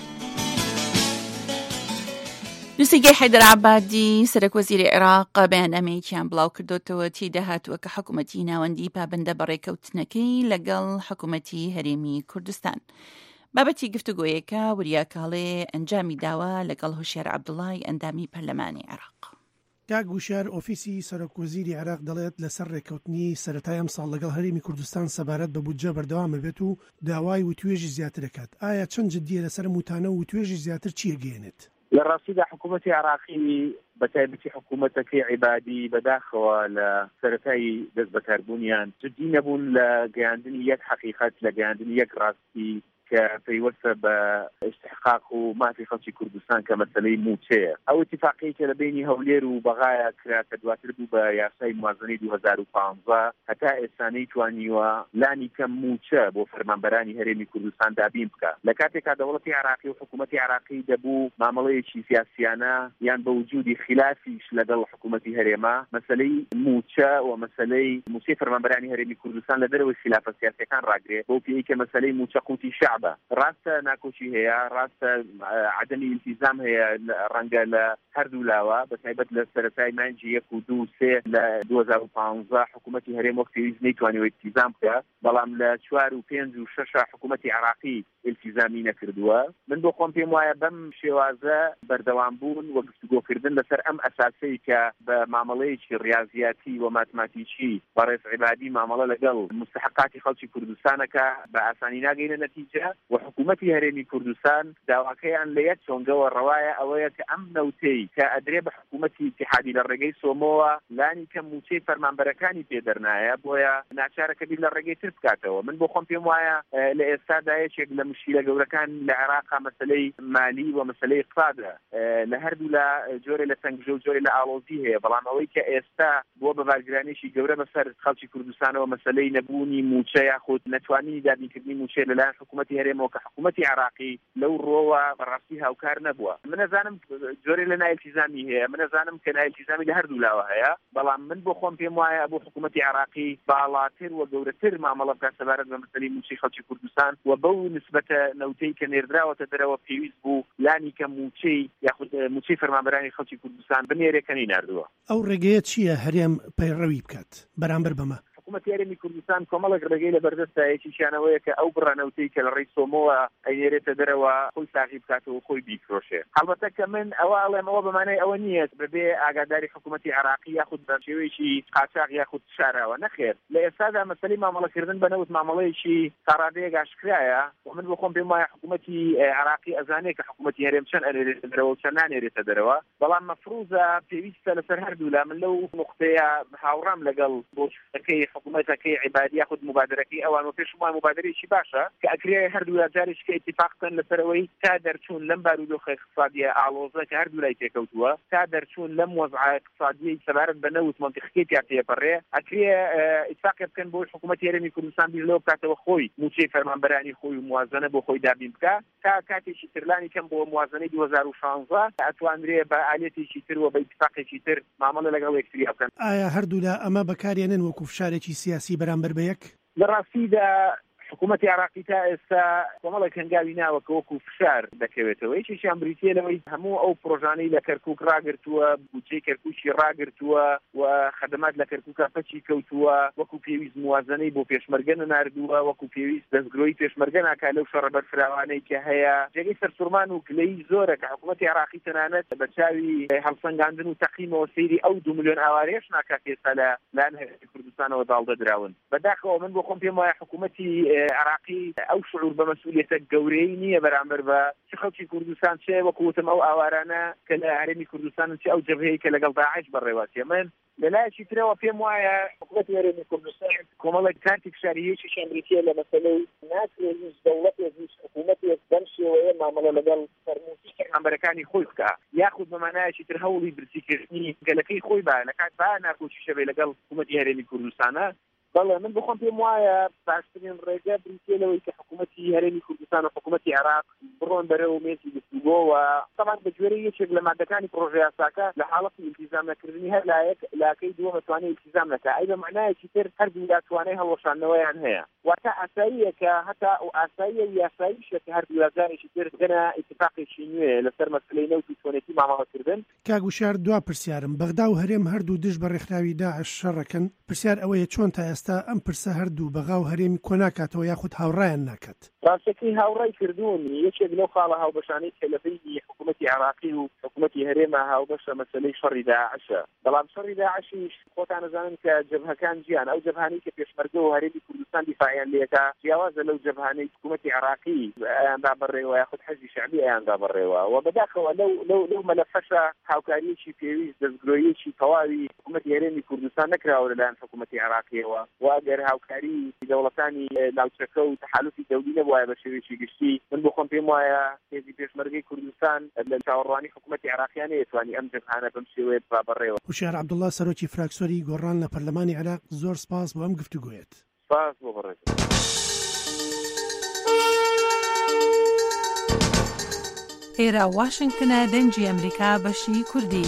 نووسیگەی حەیدەر عەبادی سەرۆک وەزیری عێراق بەیاننامەیەکیان بڵاو کردوتەوە تێدا هاتووە کە حکوومەتی ناوەندی پابەندە بەڕێکەوتنەکەی لەگەڵ حکوومەتی هەرێمی کوردستان. بابەتی گفتوگۆیەکە وریا کاڵێ ئەنجامی داوە لەگەڵ هوشیار عەبدوڵای ئەندامی پەرلەمانی عێراق. کاک هوشیار ئۆفیسی سەرۆک وەزیری عێراق دەڵێت لەسەر ڕێکەوتنی سەرەتای ئەم ساڵ لەگەڵ هەرێمی کوردستان سەبارەت بە بودجە بەردەوامە بێت و داوای وتوێژی زیاتر دەکات. ئایا چەند جددیە لەسەر موتانە و وتوێژی زیاتر چیە گەێنێت؟ لە ڕاستیدا حکوومەتی عێراقی بەتایبەتی حکوومەتەکەی عیبادی بەداخەوە لە سەرەتایی دەست بەکاربوونیان جددی نەبوون لە گەیاندنی یەک حەقیقەت، لە گەیاندنی یەک ڕاستی کە پەیوەستە بە استحقاق و مافی خەڵکی کوردستان کە مەسەلەی موچەیە. ئەو اتفاقی کە لە بینی هەولێر و بەغایە کرا کە دواتر بوو بە یاسای موازنەی دوو هەزار و پانزە هەتا ئێستانەی توانیوە لانی کەم موچە بۆ فەرمانبەرانی هەرێمی کوردستان دابین بکە. لە کاتێکا دەوڵەتی عێراقی و حکوومەتی عێراقی دەبوو مامەڵەیەکی سیاسیانە یان بە وجودی خلافیش لەگەڵ حکوومەتی هەرێما مەسەلەی موچە و مەسەلەی موچەی فەرمانبەرانی هەرێمی کوردستان لە دەرەوەی خلافە سیاسیەکان ڕاگرێت بۆ پێی کە مەسەلەی موچە قوتی شعب ڕاستە ناکۆچی هەیە، ڕاستە عدەمی ئیلتیزام هەیە ڕەنگە لە هەردوو لاوە بەتایبەت لە سەرەتای مانگی یەک و دوو سێ لە دوو هەزار و پانزە حکوومەتی هەرێم وەک پێویست نەیتوانیوە ئیلتیزام بکات، بەڵام لە چوار و پێنج و شەشە حکوومەتی عێراقی ئیلتیزامی نەکردووە. من بۆ خۆم پێم وایە بەم شێوازە بەردەوام بوون و گفتوگۆکردن لەسەر ئەم ئەساسەی کە بە مامەڵەیەکی ڕیاضیاتی و ماتماتیکی بەڕێز عیبادی مامەڵە لەگەڵ مستحقاتی خەڵکی کوردستانەکە بە ئاسانی ناگەینە نەتیجە و حکوومەتی هەرێمی کوردستان داواکەیان لە یەک چۆنگەوە ڕەوایە ئەوەیە کە ئەم نەوتەی کە ئەدرێ بە حکوومەتی ئیتیحادی لە ڕێگەی سۆمۆوە لانی کەم موچەی فەرمانبەرەکانی پێدەرنایە بۆیە ناچارەکە بیر لە ڕێگەی تر بکاتەوە. من بۆ خۆم پێم وایە لە ئێستادا یەکێک لە مشکلە گەورەکان لە عێراقا مەسەلەی مالی و مەسەلەی اقتصادە، لە هەردوو لە جۆرێ لە تەنگژە و جۆرێ لە ئاڵۆزی هەیە، بەڵام ئەوەی کە ئێستا بۆ بەبارگرانێکی گەورە بەسەر خەڵکی کوردستانەوە مەسەلەی نەبوونی موچە یاخود نەتوانینی دابینکردنی موچە لەلایەن حکوومەتی هەرێمەوە کە حکوومەتی عێراقی لەو ڕۆوە بەڕاستی هاوکار نەبووە. من نەزانم جۆرێ لە نایلتیزامی هەیە، من نەزانم کە نایلتیزامی لە هەردوو لاوە هەیە، بەڵام من بۆ خۆم پێم وایە بۆ حکوومەتی عێراقی باڵاتر و گەورەتر مامەڵە بکات سەبارەت بە مەسەلەی موچەی خەڵکی کوردستان و بەو نسبەتە نەوتەی کە نێردراوەتە دەرەوە پێویست بوو لانی کە موچەی یاخود موچەی فەرمانبەرانی خەڵکی کوردستان بنێرێکەنی ناردووە. ئەو ڕێگەیە چییە هەرێم پەیڕەوی بکات بەرامبەر بەمە؟ حکوومەتی هەرێمی کوردستان کۆمەڵێک ڕێگەی لە بەردەستایەکیشیانەوەیە کە ئەو بڕانەوتەی کە لە ڕێی سۆمۆوە ئەینێرێتە دەرەوە خۆی ساغی بکاتەوە خۆی بیفرۆشێ. هەڵبەتە کە من ئەوە ئەڵێمەوە بەمانای ئەوە نییە بەبێ ئاگاداری حکوومەتی عراقی یاخود بە شێوەیەکی قاچاق یاخود شاراوە نەخێر. لە ئێستادا مەسەلەی مامەڵەکردن بەنەوت مامەڵەیەکی ساڕادەیەک ئاشکرایە و من بۆ خۆم پێم وایە حکوومەتی عراقی ئەزانێت کە حکوومەتی هەرێم چەند ئەنێرێتە دەرەوە و چەند نانێرێتە دەرەوە، بەڵام مەفروضە پێویستە لەسەر هەردوو لا من لەو نقطەیە هاوڕام لەگەڵ بۆچەکەی حکوومەتەکەی عیبادی یاخود مبادرەکەی ئەوان و پێشم وایە مبادرەیەکی باشە کە ئەکرێ هەردوو جارێککە اتفاق بکەن لەسەرەوەی تا دەرچوون لەم بارودۆخە اقتصادیە ئاڵۆزە کە هەردوو لای تێکەوتووە تا دەرچوون لەم وەزعە اقتصادیەی سەبارەت بە نەوت مەنتیقەکەی تێپەڕێ ئەکرێ اتفاق بکەن بۆ حکوومەتی هەرێمی کوردستان بیر لەوە بکاتەوە خۆی موچەی فەرمانبەرانی خۆی و موازنە بۆ خۆی دابین بکە تا کاتێکی ترلانی کەم بۆ موازنەی دوو هەزار و شانزە ئەتوانرێ بە ئالێتێکی تر و بە اتفاقێکی تر مامەڵە لەگەڵ یەکتری بکەن. ئایا هەردوو لە ئەمە بەکارێنن وەکو فشارێکی سیاسی بەرامبەر بە یەک؟ لە ڕاستیدا حکوومەتی عراقی تا ئێستا کۆمەڵێک هەنگاوی ناوە کە وەکو فشار دەکەوێتەوە. یەکێکیان بریتیە لەوەی هەموو ئەو پرۆژانەی لە کەرکووک ڕاگرتووە، بودجەی کەرکووکی ڕاگرتووە و خەدەمات لە کەرکووکە پەچی کەوتووە، وەکو پێویست موازنەی بۆ پێشمەرگە نەناردووە، وەکو پێویست دەستگرۆی پێشمەرگە ناکات لەو شەڕە بەرفراوانەی کە هەیە. جێگەی سەرسوورمان و گلەی زۆرە کە حکوومەتی عراقی تەنانەت بە چاوی هەڵسەنگاندن و تەقییمەوە سەیری ئەو دو ملیۆن ئاوارەیەش ناکات ئێستا لە لایەن هەرێمی کوردستانەوە داڵدەدراون. بەداخەوە من بۆ خۆم پێم وایە حکوومەتی عراقی ئەو شعور بە مەسئولیەتە گەورەی نییە بەرامبەر بە چ خەڵکی کوردستان چێ وەکوتم ئەو ئاوارانە کە لە هەرێمی کوردستان چ ئەو جەبهەیە کە لەگەڵ داعش بەڕێوەچێ. من لەلایەکی ترەوە پێم وایە حکوومەتی هەرێمی کوردستان کۆمەڵێک کارتی فشاریەکی شەمبریتیە لە مەسەلەی ناتوێت هیچ دەوڵەتێک هیچ حکوومەتێک بەم شێوەیە مامەڵە لەگەڵ فەرمووتی پێغەمبەرەکانی خۆی بکە یاخود بەمانایەکی تر هەوڵی برسیکردنی گەلەکەی خۆی بە لە کات با ناکۆچی شەبێ لەگەڵ حکوومەتی هەرێمی کوردستانە. بەڵێ من بخۆم پێم وایە باشترین ڕێگە بریتێ لەوەی کە حکوومەتی هەرێمی کوردستان و حکوومەتی عراق بڕۆن بەرەو مێزی گفتوگۆوە تەمان بە گوێرەی یەکێک لە مادەکانی پرۆژە یاساکە لە حاڵەتی ئیلتیزام نەکردنی هەر لایەک لاکەی دووە مەتوانێت ئیلتیزام نەکات. ئەی بە معنایەکی تر هەردوو داتوانەی هەڵوەشاندنەوەیان هەیە. واتە ئاساییە کە هەتا ئەو ئاساییە و یاساییشە کە هەردوو جارێکی تر گەنە ئیتفاقێکی نوێ لەسەر مەسلەی نەوت و چۆنێتی مامەڵەکردن. کاگوشار دوا پرسیارم بەغدا و هەرێم هەردوو دژ بە ڕێکخراوی داعش شەڕەکەن. پرسیار ئەوەیە چۆن تا ئێستا ئەم پرسە هەردوو بەغا و هەرێمی کۆناکاتەوە یاخود هاوڕایان ناکات؟ ڕاستەکەی هاوڕای کردوون یەکێک لەو خاڵە هاوبەشانەی کە لە بینی حکوومەتی عراقی و حکوومەتی هەرێمە هاوبەشە مەسەلەی شەڕی داعشە. بەڵام شەڕی داعشیش خۆتان نەزانن کە جەبهەکان جیان ئەو جەبهانەی کە پێشمەرگە و هەرێمی کوردستان دیفاعیان لێکا جیاوازە لەو جەبهانەی حکوومەتی عراقی ئەیاندا بەڕێوە یاخود حەزبی شەعبی ئەیاندا بەڕێوە و بەداخەوە لەو لەو لەو مەلەفەشە هاوکاریەکی پێویست دەستگرۆیەکی تەواوی حکوومەتی هەرێمی کوردستان نەکراوە لەلایەن حکوومەتی عراقیەوە و ئەگەر هاوکاری دەوڵەتانی ناوچەکە و تەحالوفی دەولی نەبووایە بە شێوەیەکی گشتی من بۆ خۆم پێم وایە هێزی پێشمەرگەی کوردستان لە چاوەڕوانی حکوومەتی عراقیان نەیەتوانی ئەم جەبهانە بەم شێوەیە بابەڕێوە. هوشیار عەبدوڵڵا سەرۆکی فراکسۆری گۆڕان لە پەرلەمانی عێراق زۆر سپاس بۆ ئەم گفتوگۆیەت. سپاس بۆ بەڕێز. ئێرە واشنگتنە دەنگی ئەمریکا بەشی کوردی.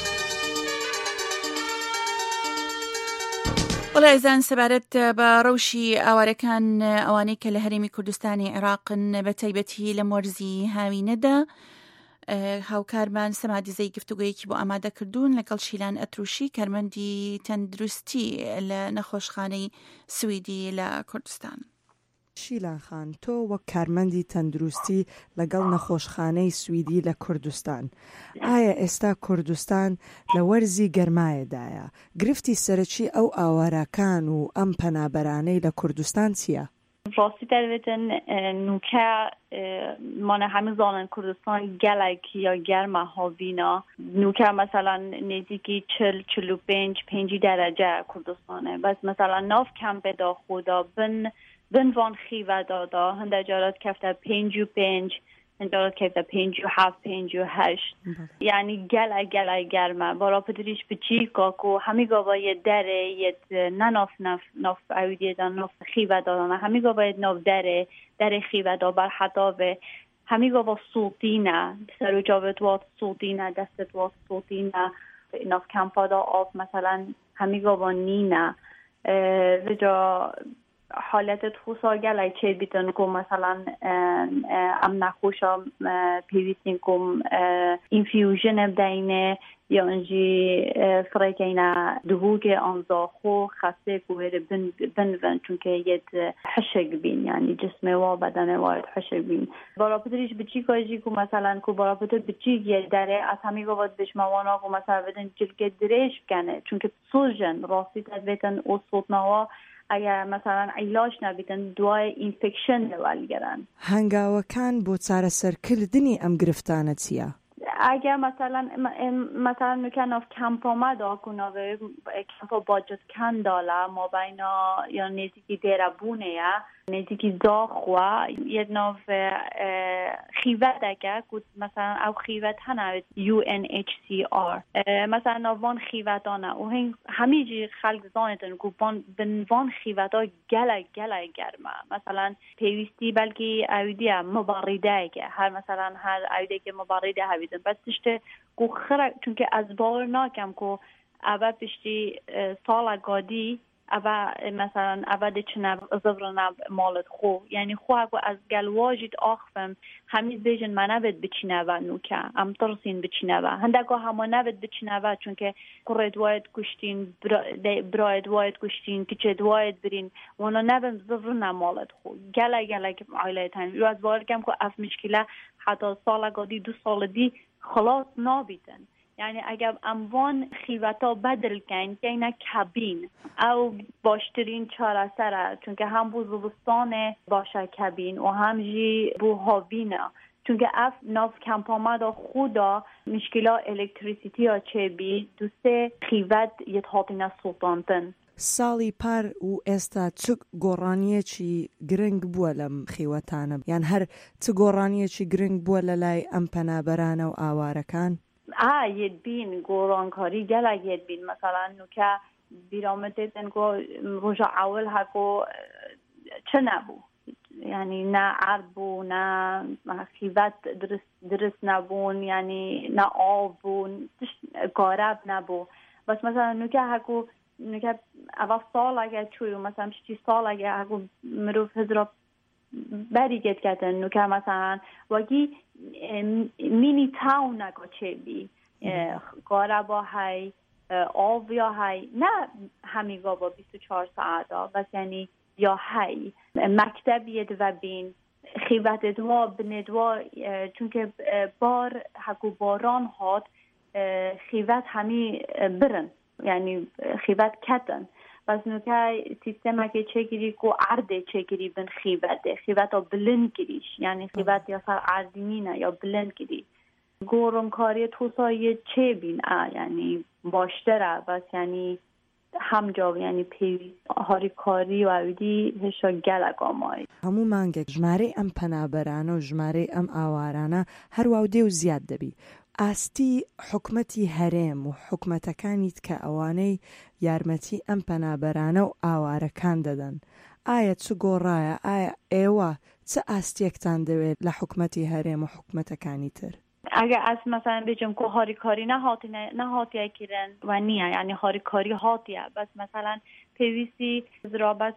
وڵایزان سەبارەت بە ڕەوشی ئاوارەکان ئەوانەی کە لە هەرێمی کوردستانی عێراقن بە تایبەتی لە مۆرزی هاوینەدا هاوکارمان سەمادیزەی گفتوگویەکی بۆ ئامادە کردوون لەگەڵ شیلان ئەتروشی کارمەندی تەندروستی لە نەخۆشخانەی سویدی لە کوردستان. شیلان خان تۆ وەک کارمەندی تەندروستی لەگەڵ نەخۆشخانەی سویدی لە کوردستان ئایا ئێستا کوردستان لە وەرزی گەرمایەدایە؟ گرفتی سەرەکی ئەو ئاوارەکان و ئەم پەنابەرانەی لە کوردستان چییە؟ ڕاستی دەبێتن نوکە مانە هەموو زانن کوردستان gelek یا گەرمە هاوینە نوکە مثلا نزدیکی چل چل و پنج پنجی درجه کوردستانه بس مثلا ناف کمپدا خدا بن بنوان خیوه دادا هنده جارات کفته پنج و پنج هنده جارات کفته پنج و هفت پنج و هشت یعنی گله گله گرمه بارا پدریش بچی کاکو همی گاوای دره یه نناف نف ناف عویدیه دان ناف خیوه دادن همی گاوای ناف دره دره خیوه دا بر حتا به همی گاوا صوتینه سر و جاوت وات صوتینه دستت وات صوتینه ناف کمپا دا آف مثلا همی گاوا نینه رجا حالت خوصا گلای چه بیتن کم مثلا ام نخوشا پیویتین کم اینفیوژن بدینه یا انجی فرایکینا دهوگ آنزاخو خسته کوهر بن بن بن چون که یه حشق بین یعنی جسم و بدن واحد حشق بین برابطریش بچی کاجی کو مثلا کو برابطر بچی یه داره از همی گفت بهش موانا کو مثلا بدن جلگه درش کنه چون که سوژن راستی تبیتن او صوت نوا اگر مثلا علاج نبیدن دوای اینفکشن نوالگرن هنگاوکان بۆ چارەسەرکردنی ئەم گرفتانە چییە؟ اگر مثلا مثلا میکنه کمپا دا کنه کمپا باجت کن دالا ما بینا یا نزدیکی دیره بونه یا نزدیکی داخوا یه نوع خیوت اگر مثلا او خیوت هنوید یو ان اچ سی آر مثلا نوان خیوت آنه و همه جی خلق زانتن که بنوان خیوت ها گله گله گرمه مثلا پیوستی بلکه اویدی مبارده اگر هر مثلا هر اویدی که مبارده هویدن بس تشته کو خرق چون که از باور ناکم که اول پشتی سال گادی اول مثلا اول چنه زبرنا مالت خو یعنی خو اگه از گل واجد آخفم همیز بیجن من نبید بچینه و نوکه ام ترسین بچینه و هندگاه همه نبید بچینه و چون که قرد واید کشتین براید واید کشتین کچه واید برین وانا نبید زبرنا مالت خو گله گله که عائله تن رو از باور کم که اف مشکله حتی سال گادی دو سال دی خلاص نابیدن یعنی اگر اموان خیوتا بدل کن که اینا کبین او باشترین چاره سره چون که هم بو زبستان باشه کبین و هم جی بو هاوینه چون که اف ناف کمپامدا خودا مشکلا الکتریسیتی ها چه بی دوسته خیوت یه تاطینه سلطانتن ساڵی پار و ئێستا چ گۆڕانیەکی گرنگ بووە لەم خیوەتانە یان هەر چ گۆڕانیەکی گرنگ بووە لە لای ئەم پەنابەرانە و ئاوارەکان آ یه بین گۆڕانکاری گەلک یه بین مثلا نوکە بیرامەتێتن گۆ ڕۆژە ئاول هەکۆ چ نەبوو یعنی نه عرض بو نه خیوت درست درست نبون یعنی نه آب بون گارب نبو بس مثلا نوکه هکو نوکه اول سال اگه چوی مثلا شتی سال اگه هکو مروف هزرا بری گت کتن نوکه مثلا وگی مینی تاون نگو چه بی گاربا های آب یا های نه همیگا با بیست و چهار ساعت بس یعنی یا هی مکتبیت و بین خیوت دوا بندوا چون که بار حکو باران هات خیوت همی برن یعنی خیوت کتن بس نوکه سیستم که چه گیری کو عرده چه گیری بین خیوت خیوت ها بلند گیریش یعنی خیوت یا سر عردینینه یا بلند گیری گورم کاری توسایی چه بین اه یعنی باشتره بس یعنی همجا یعنی پیوی هاری کاری و عودی هشا گلک آمایی همو مانگک ژمارەی ئەم پەنابەرانە و ژمارەی ئەم ئاوارانە هەروە دێ و زیاد دەبی ئاستی حکومەتی هەرێم و حکومەتەکانیت کە ئەوانەی یارمەتی ئەم پەنابەرانە و ئاوارەکان دەدەن ئایا چ گۆڕایە ئایا ئێوە چ ئاستیەکتان دەوێت لە حکومەتی هەرێم و حکومەتەکانی تر اگر از مثلا بجم که هاری کاری نه هاتی نه هاتی کردن و نیه یعنی هاری کاری هاتیه بس مثلا پیویسی زرا بس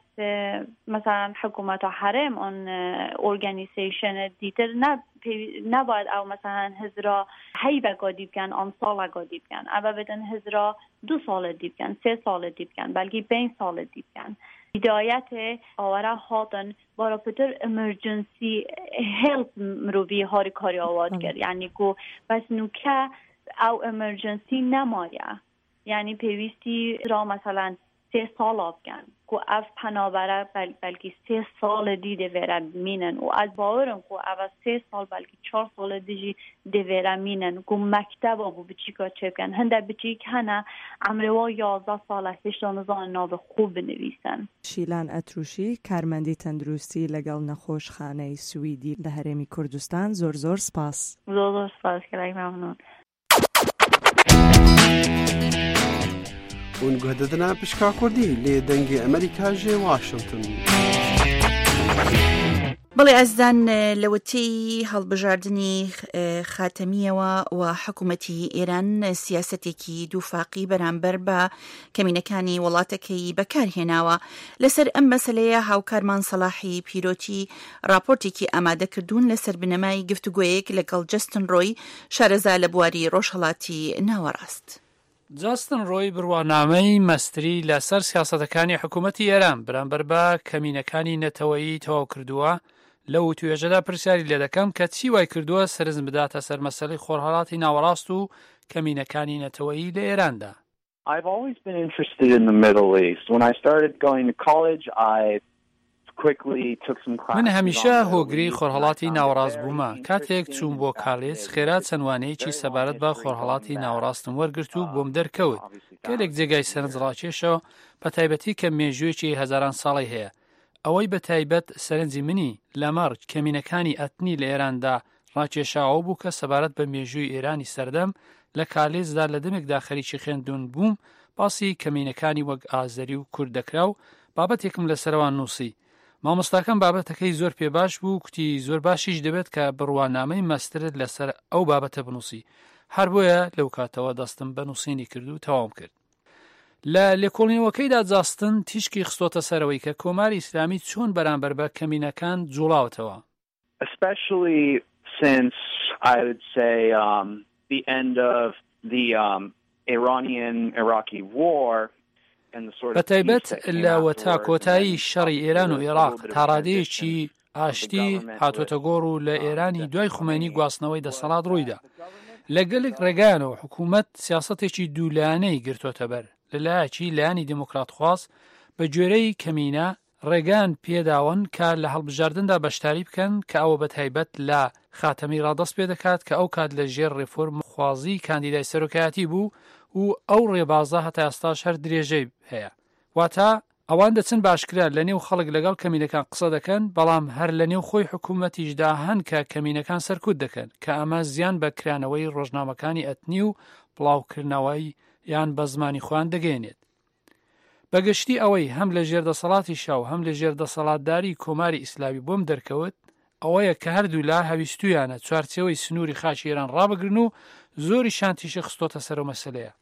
مثلا حکومت و حرم اون ارگانیزیشن دیتر نه نباید او مثلا هزرا هی بگادی بکن آن سال گادی بکن اما بدن هزرا دو سال دیب کن سه سال دیب کن بلکه پنج سال دیب کن هدایت آوره هاتن برای پتر امرجنسی هلت مروی هاری کاری آواد کرد یعنی که بس نوکه او امرجنسی نمایه یعنی پیوستی را مثلا سه سال آب کن که اف پنابره بل بلکه سه سال دیده وره مینن و از باورم که او سه سال بلکه چهار سال دیجی دوره مینن که مکتب آبو بچی که چه کن هنده بچی که هنه عمروا یازده ساله هشتانزان ناو خوب بنویسن شیلان ئەتروشی کارمەندی تەندروستی لەگەڵ نەخۆشخانەی سویدی لە هەرێمی کوردستان زۆر زۆر سپاس زۆر زۆر سپاس کەرێک مەمنون اون گهددنا پشکا کردی لی دنگ امریکا جه واشنطن بەڵێ ئەزدان لەوەتی هەڵبژاردننی خاتەمیەوە و حکوومەتی ئێران سیاسەتێکی دووفاقی بەرامبەر بە کەمینەکانی وڵاتەکەی بەکارهێناوە. لەسەر ئەم مەسەلەیە هاوکارمان سەلاحی پیرۆتی راپۆرتێکی ئامادەکردوون لەسەر بنەمای گفتوگویەک لەگەڵ جەستن ڕۆی شارەزا لە بواری ڕۆژهەڵاتی ناوەڕاست. جاستن ڕۆی بڕوانامەی مەستری لەسەر سیاسەتەکانی حکوومەتی ئێران بەرامبەر بە کەمینەکانی نەتەوەیی تەواو کردووە. لەو توێژەدا پرسیاری لێ دەکەم کە چی وای کردووە سەرنج بداتە سەر مەسەلەی خۆرهەڵاتی ناوەڕاست و کەمینەکانی نەتەوەیی لە ئێراندا. I've always been interested in the Middle East. When I started going to college, I quickly took some classes. من هەمیشە هۆگری خۆرهەڵاتی ناوەڕاست بوومە. کاتێک چوون بۆ کالێج خێرا چەندوانەیەکی سەبارەت بە خۆرهەڵاتی ناوەڕاستم وەرگرت و بۆم دەرکەوت. گەلێک جێگای سەرنجڕاکێشەوە بە تایبەتی کە مێژوویەکی هەزاران ساڵی هەیە. ئەوەی بە تایبەت سەرنجی منی لەمەڕ کەمینەکانی ئەتنی لە ئێراندا ڕاکێشاوە بوو کە سەبارەت بە مێژووی ئێرانی سەردەم لە کالێجدا لە دەمێکدا خەریکی خوێندون بووم باسی کەمینەکانی وەک ئازەری و کورد دەکرا و بابەتێکم لەسەرەوان نووسی. مامۆستاکەم بابەتەکەی زۆر پێباش بوو کوتی زۆر باشیش دەبێت کە بڕوانامەی مەسترت لەسەر ئەو بابەتە بنووسی. هەر بۆیە لەو کاتەوە دەستم بە نووسینی کرد و تەواوم کرد. لە لێکۆڵینەوەکەیدا جاستن تیشکی خستۆتە سەرەوەی کە کۆماری ئیسلامی چۆن بەرامبەر بە کەمینەکان جوڵاوتەوە. Especially since I would say um, the end of the um, Iranian-Iraqi war and the sort of بەتایبەت لە وەتا کۆتایی شەڕی ئێران و عێراق تا ڕادەیەکی ئاشتی هاتۆتە گۆڕ و لە ئێرانی دوای خومێنی گواستنەوەی دەسەڵات ڕوویدا. لەگەلێک ڕێگانەوە حکوومەت سیاسەتێکی دوولانەی گرتوۆتە بەر لەلایەکی لایانی دموکرات خواست بە گوێرەی کەمینە ڕێگان پێداون کە لە هەڵبژاردندا بەشداری بکەن کە ئەوە بە تایبەت لە خاتەمی ڕادەست پێ دەکات کە ئەو کات لە ژێر ڕێفۆرم خوازی کاندیدای سەرۆکایەتی بوو و ئەو ڕێبازە هەتا ئێستاش هەر درێژەی هەیە. واتە ئەوان دەچن باشکرا لە نێو خەڵک لەگەڵ کەمینەکان قسە دەکەن بەڵام هەر لە نێو خۆی حکوومەتیشدا هەن کە کەمینەکان سەرکوت دەکەن کە ئەمە زیان بە کرانەوەی ڕۆژنامەکانی ئەتنی و بڵاوکردنەوەی یان بە زمانی خوان دەگەێنێت. بەگشتی ئەوەی هەم لە ژێردەسەڵاتی شاو هەم لە ژێردەسەڵاتداری کۆماری ئیسلامی بۆم دەرکەوت ئەوەیە کە هەردوو لا هەویستویانە چوارچێوەی سنووری خاچی ئێران ڕابگرن و زۆری شانتیشە خستۆتە سەرەوە مەسەلەیە.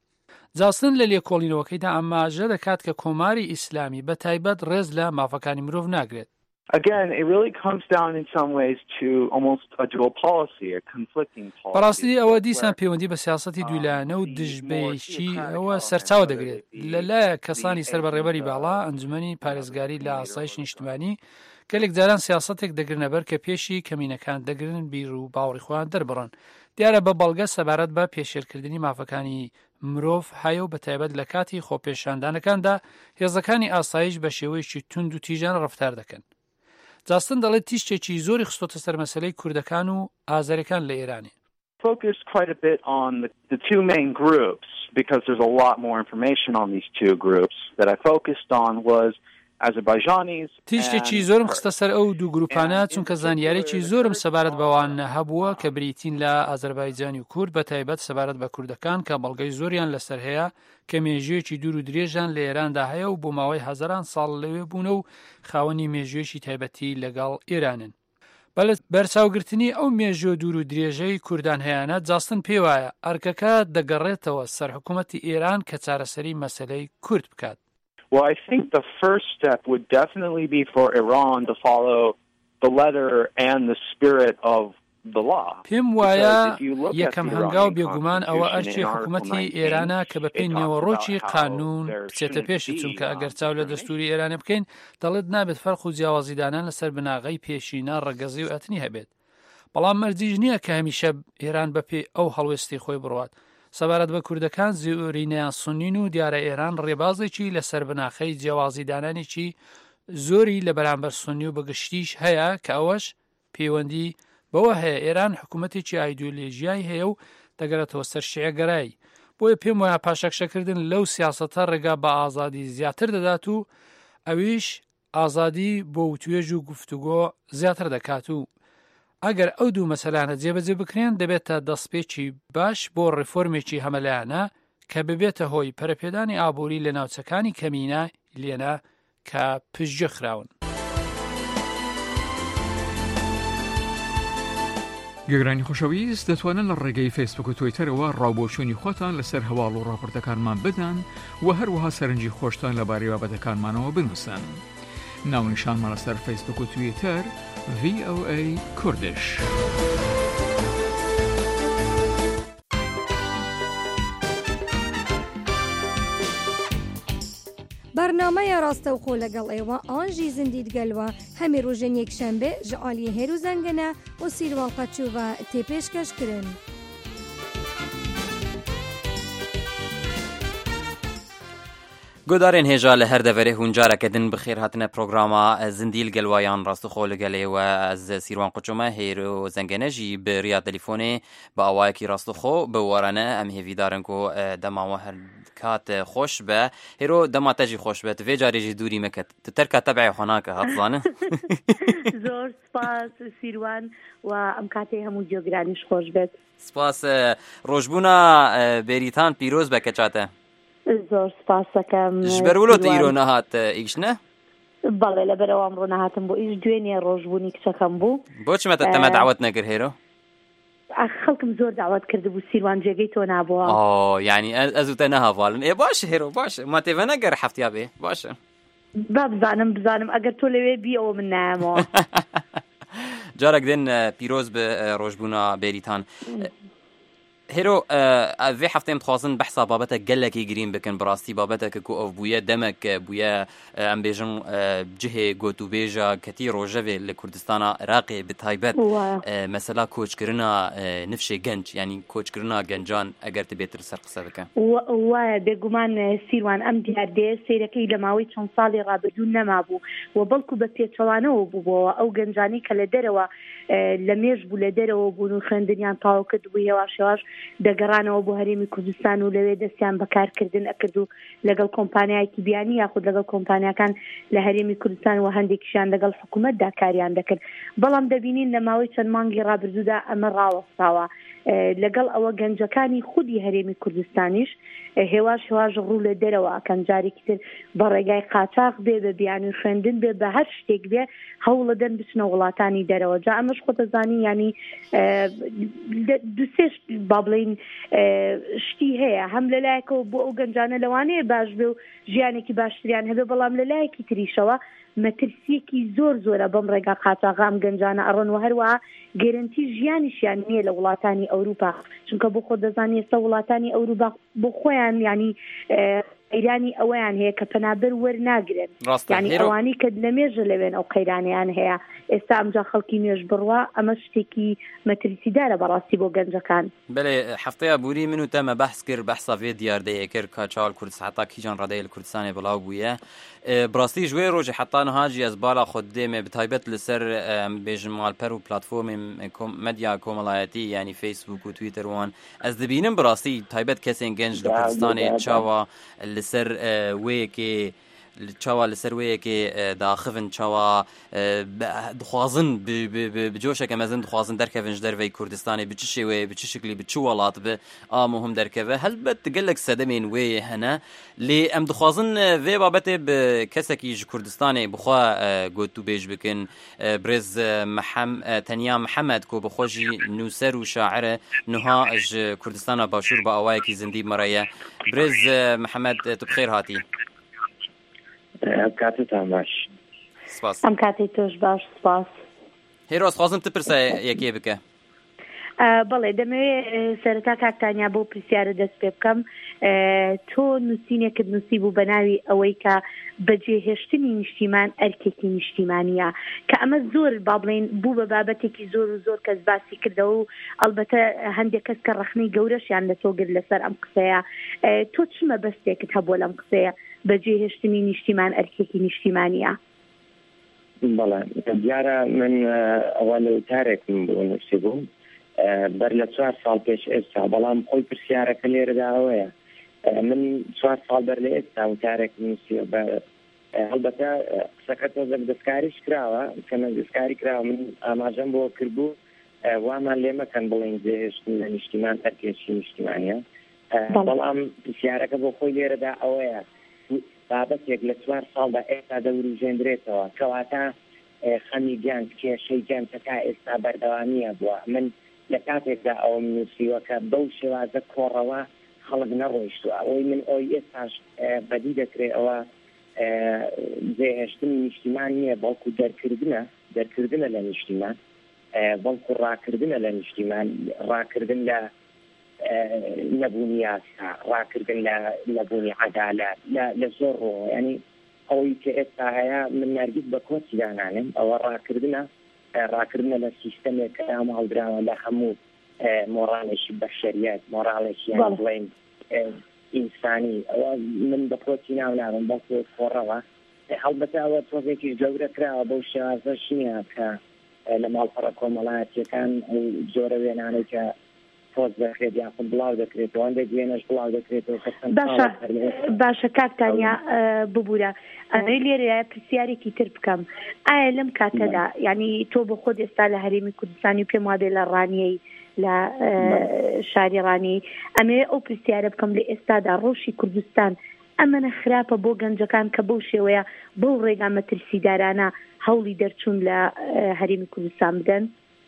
جاستن لە لێکۆڵینەوەکەیدا ئاماژە دەکات کە کۆماری ئیسلامی بە تایبەت ڕێز لە مافەکانی مرۆڤ ناگرێت. Again, it really comes down in some ways to almost a dual policy, a conflicting policy. بەڕاستی ئەوە دیسان پەیوەندی بە سیاسەتی دوولایەنە و دژبەیەکی ئەوە سەرچاو دەگرێت. لەلایە کەسانی سەر بە ڕێبەری باڵا ئەنجومەنی پارێزگاری لە ئاسایش نیشتمانی گەلێک جاران سیاسەتێک دەگرنە بەر کە پێشی کەمینەکان دەگرن بیر و باوەڕی خۆیان دەربڕن. دیارە بە بەڵگە سەبارەت بە پێشێرکردنی مافەکانی مرۆڤ هەیە و بە تایبەت لە کاتی خۆپێشاندانەکاندا هێزەکانی ئاسایش بە شێوەیەکی توند و تیژان ڕەفتار دەکەن. جاستن دەڵێت تیشتێکی زۆری خستۆتە سەر مەسەلەی کوردەکان و ئازەریەکان لە ئێرانی. Focused quite a bit on the, the two main groups because there's a lot more information on these two groups. That I focused on was Azerbaijanis. تیشتێکی زۆرم خستە سەر ئەو دوو گروپانە چونکە زانیارێکی زۆرم سەبارەت بەوان هەبووە کە بریتین لە ئازەربایجانی و کورد بە تایبەت سەبارەت بە کوردەکان کە بەڵگەی زۆریان لەسەر هەیە کە مێژوویەکی دوور و درێژان لە ئێراندا هەیە و بۆ ماوەی هەزاران ساڵ لەوێ بوونە و خاوەنی مێژوویەکی تایبەتی لەگەڵ ئێرانن. بەڵێت بەرچاوگرتنی ئەو مێژووە دوور و درێژەی کوردان هەیەە جاستن پێ وایە ئەرکەکە دەگەڕێتەوە سەر حکوومەتی ئێران کە چارەسەری مەسەلەی کورد بکات. Well, I think the first step would definitely be for Iran to follow the letter and the spirit of the law. پێم وایە یەکەم هەنگاو بێگومان ئەوە ئەرچی حکوومەتی ئێرانە کە بە پێی نێوەڕۆکی قانون بچێتە پێشی چونکە ئەگەر چاو لە دەستوری ئێرانە بکەین دەڵێت نابێت فەرق و جیاوازیدانان لەسەر بناغەی پێشینە ڕەگەزی و ئەتنی هەبێت. بەڵام مەرجیش نییە کە هەمیشە ئێران بە پێی ئەو هەڵوێستی خۆی بڕوات. سەبارەت بە کوردەکان زیۆرینەیان سونین و دیارە ئێران ڕێبازێکی لەسەر بناخەی جیاوازیدانانێکی زۆری لە بەرامبەر سونی و بەگشتیش هەیە کە ئەوەش پەیوەندی بەوە هەیە ئێران حکوومەتێکی ئایدۆلۆژیای هەیە و دەگەرێتەوە سەر شیعەگەرایی. بۆیە پێم وایە پاشەکشەکردن لەو سیاسەتە ڕێگا بە ئازادی زیاتر دەدات و ئەویش ئازادی بۆ وتوێژ و گفتوگۆ زیاتر دەکات و ئەگەر ئەو دوو مەسەلانە جێبەجێ بکرێن دەبێتە دەستپێکی باش بۆ ڕێفۆرمێکی هەمەلایانە کە ببێتە هۆی پەرەپێدانی ئابووری لە ناوچەکانی کەمینە لێنە کە پشتگوێ خراون. گەگرانی خۆشەویست دەتوانن لە ڕێگەی فیسبوک و تویتەرەوە ڕاوبۆچوونی خۆتان لەسەر هەواڵ و ڕاپۆرتەکانمان بدەن و هەروەها سەرنجی خۆشتان لەبارەی بابەتەکانمانەوە بنووسن. ناونیشانمان لەسەر فیسبوک و تویتەر ڤی ئۆ ئەی کوردش. برنامه راستەوخۆ لەگەڵ ئێوە ئانژی زیندیت گەلوە هەمی ڕۆژێن یەکشەمبێ ji aliyê هێرو زەنگەنە و سیروان قەچووە تێ پێشکەشکردن. گۆدارên هێژا لە هەر دەڤەرێ هونجارەکە دن بخێر هاتنە پرۆگراما زندیل گەلوایان ڕاستەخۆ لەگەلێوە ئەز سیروان قوچۆمە هێرو زەنگەنەژی بڕیا تەلیفۆنێ بە ئاوایەکی ڕاستەخۆ بە وەرانە ئەم هێویدارن کۆ دەماوە هەر کات خۆش بە هێرۆ دەماتەژی خۆش بێت vê carêjî دووری مەکەت تەرکە تەبعی خۆناکە هەتزانە زۆر سپاس سیروان و ئەم کاتێ هەموو جێگرانیش خۆش بێت. سپاس ڕۆژبوونا بێریتان پیرۆز بە کەچاتە. زۆر سپاس دەکەم. ji ber wilo îro nehat îş ne? بەڵێ لەبەرەوە ئەمڕۆ نەهاتم بۆ ئیش دوێنێ ڕۆژبوونی کچەکەم بوو. بۆچی مەتە تەمە داوەت نەکرد هێرۆ؟ خەڵکم زۆر داوات کردبوو سیروان جێگەی تۆ نابووە. ئۆ یعنی ئەزوتە نەهاڤالن ئێ باشە هێرۆ باشە ما تێڤە نەگەر هەفتیا بێ باشە. با بزانم بزانم ئەگەر تۆ لەوێ بی ئەوە من نایەمەوە. جارێک دێن پیرۆز بە ڕۆژبوونا بێریتان. هێرۆ vê hefteyê dixwazin behsa babeta gelekî girîn bikin bi rastî babeteke ku ev bûye demek bûye em bêjin cihê gotûbêja ketî rojevê li Kurdistana Iraqê bi taybet mesela koçkirina nifşê genç yanî koçkirina gencan eger tu bêtir ser qise bike. Wayê bêguman sîrwan em diyardê sêrekî li mawî çend salê rabirû nemabû we belkû bi pêçewanewe bûbû ew gencanî ke li derewa لە مێژ بوو لە دەرەوە بوون و خوێندنیان تاو کرد بوو هێواش هێواش دەگەڕانەوە بۆ هەرێمی کوردستان و لەوێ دەستیان بەکارکردن ئەکرد و لەگەڵ کۆمپانیایەکی بیانی یاخود لەگەڵ کۆمپانیەکان لە هەرێمی کوردستان و هەندێکیشیان لەگەڵ حکوومەتدا کاریان دەکرد. بەڵام دەبینین لە ماوەی چەند مانگی ڕابردوودا ئەمە ڕاوەستاوە لەگەڵ ئەوە گەنجەکانی خودی هەرێمی کوردستانیش هێواش هێواش ڕوو لە دەرەوە ئەکەن جارێکی تر بە ڕێگای قاچاق بێ بە بیانی خوێندن بێ بە هەر شتێک بێ هەوڵە دەن بچنە وڵاتانی دەرەوە. جا ئەمەش خۆتەزانی ینی دوسێ با بڵین شتی هەیە هەم لەلایەکەوە بۆ ئەو گەنجانە لەوانەیە باش بێ و ژیانێکی باشتریان هەبێ بەڵام لەلایەکی تریشەوە مەترسیەکی زۆر زۆرە بەم ڕێگا قاچاغام گەنجانە ئەڕۆن و هەروەها گەرنتی ژیانیشیان نییە لە وڵاتانی ئەوروپا چونکە بۆ خۆ دەزانی ئێستا وڵاتانی ئەوروپا بۆ خۆیان ینی قەیرانی ئەوەیان هەیە کە پەنابەر وەرناگرن ینی ئەوانی کە لە مێژە لەوێن ئەو قەیرانیان هەیە ئێستا ئەمجا خەڵکی نوێژ بڕوا ئەمە شتێکی مەترسیدارە بەڕاستی بۆ گەنجەکان. بەڵێ هەفتەیە بوری من و تەمە بەحس کرد بەحسا vê دیاردەیە کرد کە چاوەڵ کوردستان حتا کیژان ڕادەیە لە کوردستانی بڵاو بوویە بڕاستی ژوێ ڕۆژی حتا نەهاجی ئەس بالا خۆت دێمێ بتایبەت لەسەر بێژن ماڵپەر و پلاتفۆرمی مەدیا کۆمەڵایەتی ینی فیسبوک و تویتر وان ئەس دەبینم بڕاستی تایبەت کەسێن گەنج لە کوردستانی چاوە لەسەر وەیەکێ چاوا لەسەر وەیەکێ داخفن چاوا دخوازن بجۆشەکە مەزن دخوازن دەرکەڤنج دەرڤەی کوردستانی بچ شێوەیە بچ شکلی بچ وڵات بە ئامۆهم دەرکەوە هەلبەت گەلێک سەدەمێن وێ هەنە لێ ئەم دخوازن vê babetê bi kesekî ji Kurdistanê bixwe got û bêj bikin birêz Tenya Mihemed ku bixwe jî nûser û şair e niha ji Kurdistana Başûr bi awayekî zindî mireye. Birêz Mihemed tu bixêr hatî. کاتتان باش ئەم کاتی تۆش باش سپاس. هێرۆ خوازم تپرسە یەکێ بکە. بەڵێ دەمەوێت سەرەتا کاکتانیا بۆ پرسیارە دەست پێ بکەم تۆ نووسینێکت نووسی بوو بە ناوی ئەوەی کە بەجێهێشتنی نیشتیمان ئەرکێکی نیشتیمانیە کە ئەمە زۆر با بڵێن بوو بە بابەتێکی زۆر و زۆر کەس باسی کردەوە و ئەلبەتە هەندێک کەس کە ڕەخنەی گەورەشیان لە تۆ گرت لەسەر ئەم قسەیە تۆ چمە بەستێکت هەبووە لەم قسەیە بەجێهێشتنی نیشتیمان ئەرکێکی نیشتیمانیە؟ بەڵێ دیارە من ئەوە لە وتارێکم بۆ نووسی بووم بەر لە چوار ساڵ پێش ئێستا بەڵام خۆی پرسیارەکە لێرەدا ئەوەیە من چوار ساڵ بەر لە ئێستا وتارێک نووسیە بە هەڵبەتە قسەکە تۆزە دەستکاریش کراوە کەمە دەستکاری کراوە من ئاماژەم بۆ کردبوو وامان لێ مەکەن بڵێن جێهێشتن لە نیشتیمان ئەرکێکی نیشتیمانیە بەڵام پرسیارەکە بۆ خۆی لێرەدا ئەوەیە بابەتێک لە چوار ساڵدا ئێستا دەوروژێنرێتەوە کەواتە خەمی گیان کێشەی گیان تا ئێستا بەردەوامیە بووە من لە کاتێکدا ئەوە نووسیوەکە بەو شێوازە کۆڕەوە خەڵک نەڕۆیشتووە ئەوەی من ئەوی ئێستاش بەدی دەکرێت ئەوە جێهێشتنی نیشتیمان نییە بەڵکو دەرکردنە دەرکردنە لە نیشتیمان بەڵکو ڕاکردنە لە نیشتیمان ڕاکردن لە نەبوونی یاسا ڕاکردن لە نەبوونی عەدالەت لە زۆر ڕۆ ینی ئەوەی کە ئێستا هەیە من نەرگیز بە کۆچی دانانم ئەوە ڕاکردنە ڕاکردنە لە سیستەمێک کە ئەمە هەڵدراوە لە هەموو مۆڕالێکی بەشەریەت مۆڕاڵێکی بڵێن ئینسانی ئەوە من بە کۆچی ناوناوم بەڵکو خۆڕەوە هەڵبەتە ئەوە تۆزێکی گەورە کراوە بەو شێوازەش نییە کە لە ماڵپەڕە کۆمەڵایەتیەکان زۆرە وێنانەی کە تۆز دەکرێت یاخود بڵاو دەکرێتەوە ئەوەندە دوێنەش بڵاو دەکرێتەوە باشە کاکتانیا ببوورە ئەمەی لێرەیە پرسیارێکی تر بکەم ئایا لەم کاتەدا یعنی تۆ بۆ خۆت ئێستا لە هەرێمی کوردستانی و پێم وابێ لە ڕانیەی لە شاری ڕانی ئەمێ ئەو پرسیارە بکەم لە ئێستادا ڕۆژی کوردستان ئەمەنە خراپە بۆ گەنجەکان کە بەو شێوەیە بەو ڕێگا مەترسیدارانە هەوڵی دەرچوون لە هەرێمی کوردستان بدەن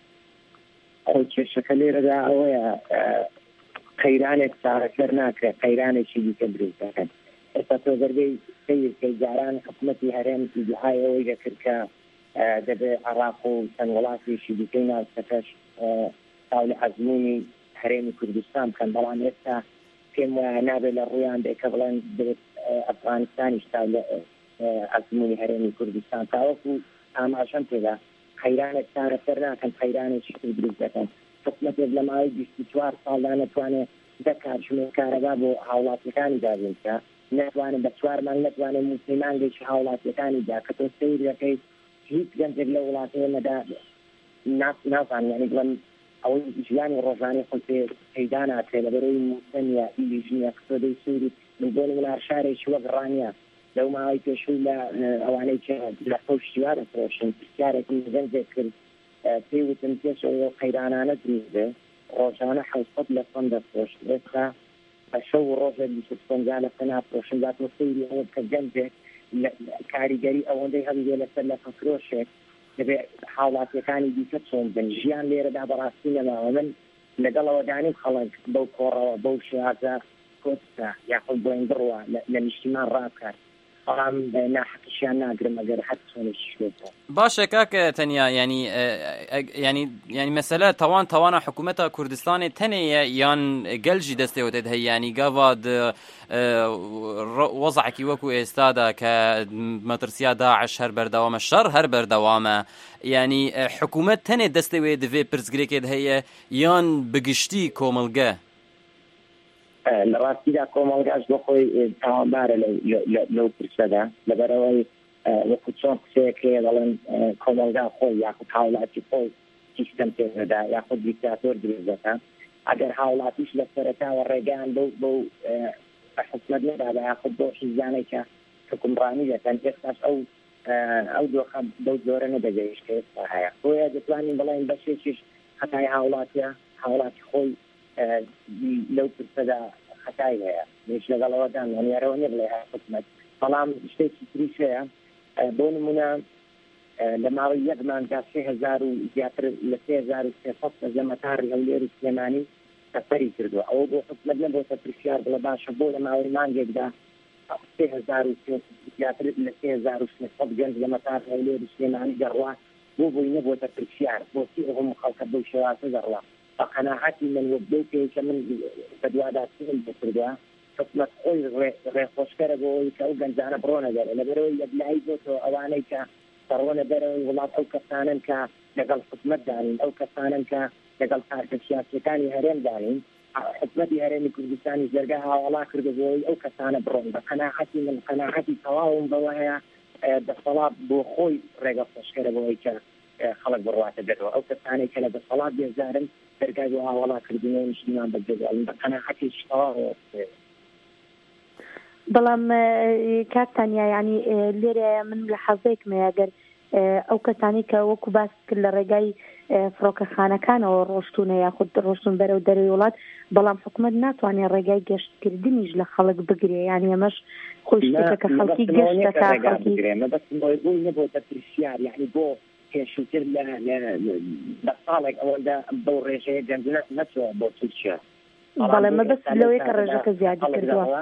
ئەو کێشەکە لێرەدا ئەوەیە قەیرانێک چارەسەر ناکرێت قەیرانێکی دیکە دروست دەکەن ئێستا تۆ دەرگەی سەیرکەی جاران حکوومەتی هەرێم دوهای ئەوەی دەکرد کە دەبێت عێراق و چەند وڵاتێکی دیکەی ناوچەکەش تاو لە ئەزموونی هەرێمی کوردستان بکەن بەڵام ئێستا پێم وایە نابێت لە ڕوویان دێ کە بڵێن دەبێت ئەفغانستانیش تا لە ئەزموونی هەرێمی کوردستان تاوەکو ئاماژەم پێدا خەیرانێک چارەسەر ناکەن خەیرانێکی تر دروست دەکەن حکوومەتێک لە ماوەی بیست و چوار ساڵدا نەتوانێت دەکات ژمێ کارەبا بۆ هاوڵاتیەکانی دابێنکە نەتوانێت بە چوارمان نەتوانێت موسڵمان گەیشت هاوڵاتیەکانی دا کە تۆ سەیر دەکەیت هیچ گەنجێک لە وڵاتەیە نەدا نازانانی یعنی بڵێن ئەوەی ژیانی ڕۆژانەی خۆی پەیدا ناکرێت لەبەرەوەی موسەنیە ئیلیژنیە کە تۆ دەی سووری من بۆ نمونە شارێکی وەک ڕانیە لەو ماوەی پێشووی لە ئەوانەی کە لە خۆشتیوارە فرۆشن پرسیارێکی گەنجێک کرد پێی وتم پێشەوە قەیرانانە دروستێ ڕۆژانە حەوسەد لە سەن دەفرۆشت ئێستا بە شەو ڕۆژێک بیست پەنجا لە سەن نافرۆشن داتۆ سەیری ئەوە کە گەنجێک کاریگەری ئەوەندەی هەبێ لەسەر لە فەفرۆشێک دەبێت حاڵاتیەکانی دیکە چۆن بن ژیان لێرەدا بەڕاستی نەماوە من لەگەڵەوەدانی خەڵک بەو کۆڕەوە بەو شێوازە کۆچکە یاخود بۆین بڕوە لە نیشتیمان ڕابکات بەڵام ناحەقیشیان ناگرم ئەگەر هەر چۆنێکی شوێتەوە باشە کاکە تەنیا ینی ینی ینی مەسەلە تەوان تەوانە حکوومەتە کوردستانی تەنەیە یان گەلژی دەستێوتێت هەیانی گاواد وەزعکی وەکو ئێستادا کە مەترسیا داعش هەر بەردەوامە شەڕ هەر بەردەوامە ینی حکوومەت تەنێ دەستەوێ دەوێ پرسگرێکێت هەیە یان بگشتی کۆمەلگە لە ڕاستیدا کۆمەڵگاش بۆ خۆی تاوانبارە لەو پرسەدا لەبەرەوەی وەکو چۆن قسەیەکەیە دەڵێن کۆمەڵگا خۆی یاخود هاوڵاتی خۆی سیستەم پێدا یاخود دیکتاتۆر دروست دەکات ئەگەر هاوڵاتیش لە سەرەتاوە ڕێگەیان بەو بەو حکومەت نەدادا یاخود بۆ حیزانێک کە حکومڕانی دەکەن ئێستاش ئەو ئەو دۆخە بەو زۆرە نەدەگەیشت کە ئێستا هەیە بۆیە دەتوانین بڵێن بەشێکیش خەتای هاوڵاتیە هاوڵاتی خۆی لەو پرسەدا خەتای هەیە لێش لەگەڵەوەدان هەنیارەوە نیە بڵێ حکومەت بەڵام شتێکی تریش هەیە بۆ نمونە لە ماوەی یەک مانگا سێ هەزار و زیاتر لە سێ هەزار و سێسەد لە مەتاری هەولێر و سلێمانی سەفەری کردووە ئەوە بۆ حکومەت نەبووە پرسیار بڵێ باشە بۆ لە ماوەی مانگێکدا سێ هەزار و زیاتر لە سێ هەزار و سێسەد گەنج لە مەتار هەولێر و سلێمانی دەڕوا بۆ بۆی نەبووە پرسیار بۆچی ئەوم خەڵکە بەو شێوازە دەڕوا بەقەناعەتی من وەک پێکە من بەدواداچیم بکردووە حکومەت خۆی ڕێخۆشکەرە بۆ ئەوەی کە ئەو گەنجانە بڕۆنە دەرێ لەبەرەوەی یەکلایی بۆتەوە ئەوانەی کە بڕۆنە دەرەوەی وڵات ئەو کەسانن کە لەگەڵ حکومەت دانین ئەو کەسانن کە لەگەڵ کارتە سیاسیەکانی هەرێم دانین حکومەتی هەرێمی کوردستانی جەرگا هاوڵا کردبووی ئەو کەسانە بڕۆن بەقەناعەتی من قەناعەتی تەواوم بەوە هەیە دەسەڵات بۆ خۆی ڕێگەخۆشکەرە بۆەوەی کە خەڵک بڕواتە دەرەوە ئەو کەسانێک کە لە دەسەڵات بێزارن دەرگای بۆ هاوڵا کردنەوەی نیشتیمان بەجێگاڵن بەقەناعەتیش تەواو بەڵام کاکتانیا ینی لێرە من لە حەزێکمە ئەگەر ئەو کەسانی کە وەکو باس کرد لە ڕێگای فڕۆکەخانەکانەوە ڕۆشتونە یاخود ڕۆشتون بەرەو دەرەوەی وڵات بەڵام حکومەت ناتوانێت ڕێگای گەشتکردنیش لە خەڵک بگرێ یانی ئەمەش خۆی شتێکە کە خەڵکی گەشت دەکات بۆی نەبووە پرسیار یعنی بۆ پێشووتر لە ساڵێک ئەوەندا بەو ڕێژەیە گەندونە نەچوە بۆ تورکیا بەڵێ مە بەس لەوەی کە ڕێژەکە زیادی کردووە.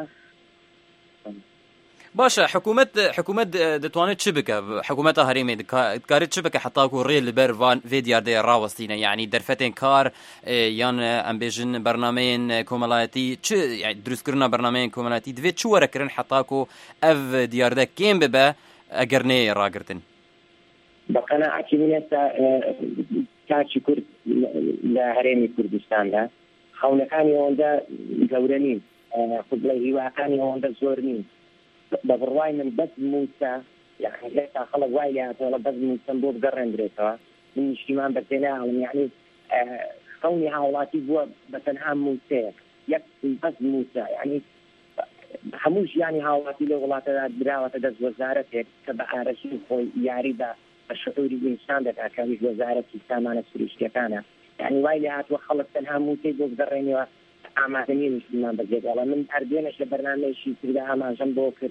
باشە حکوومەت حکوومەت دەتوانێت چ بکە حکوومەتە هەرێمێ دەکارێت چ بکە حتاکو ڕێ لەبەر vê دیاردەیە ڕاوەستینە یعنی دەرفەتێن کار یان ئەمبێژن بەرنامەیەن کۆمەڵایەتی چ دروستکردنا بەرنامەیەن کۆمەڵایەتی دەوێت چ وەرەکردن حتاکو ئەv دیاردە کێم ببە ئەگەر نەیە ڕاگرتن. بەقەناعەتی من ئێستا تاچی کورد لە هەرێمی کوردستاندا خەونەکانی ئەوەندە گەورە نین، قوبڵەی هیواکانی ئەوەندە زۆر نین. بە بڕوای من بەس موسا یعنی لێتا خەڵک وای لێ هاتەوە بەس موسەم بۆ بگەڕێنرێتەوە من نیشتیمان بەتێناڵم یعنی خەونی هاوڵاتی بووە بە تەنها موسەیەک یەک بەس موسا یعنی هەموو ژیانی هاوڵاتی لە وڵاتەدا دراوەتە دەست وەزارەتێک کە بە ئارەشی خۆی یاری بە بە شعوری ئینسان دەکاکەویش وەزارەتی سامانە سروشتیەکانە یعنی وای لێ هاتووە خەڵک تەنها موسەی بۆ بگەڕێنەوە ئامادەنی نیشتیمان بەجێگەڵە من هەردێنش لە بەرنامەیەشی تردا ئاماژەم بۆ کرد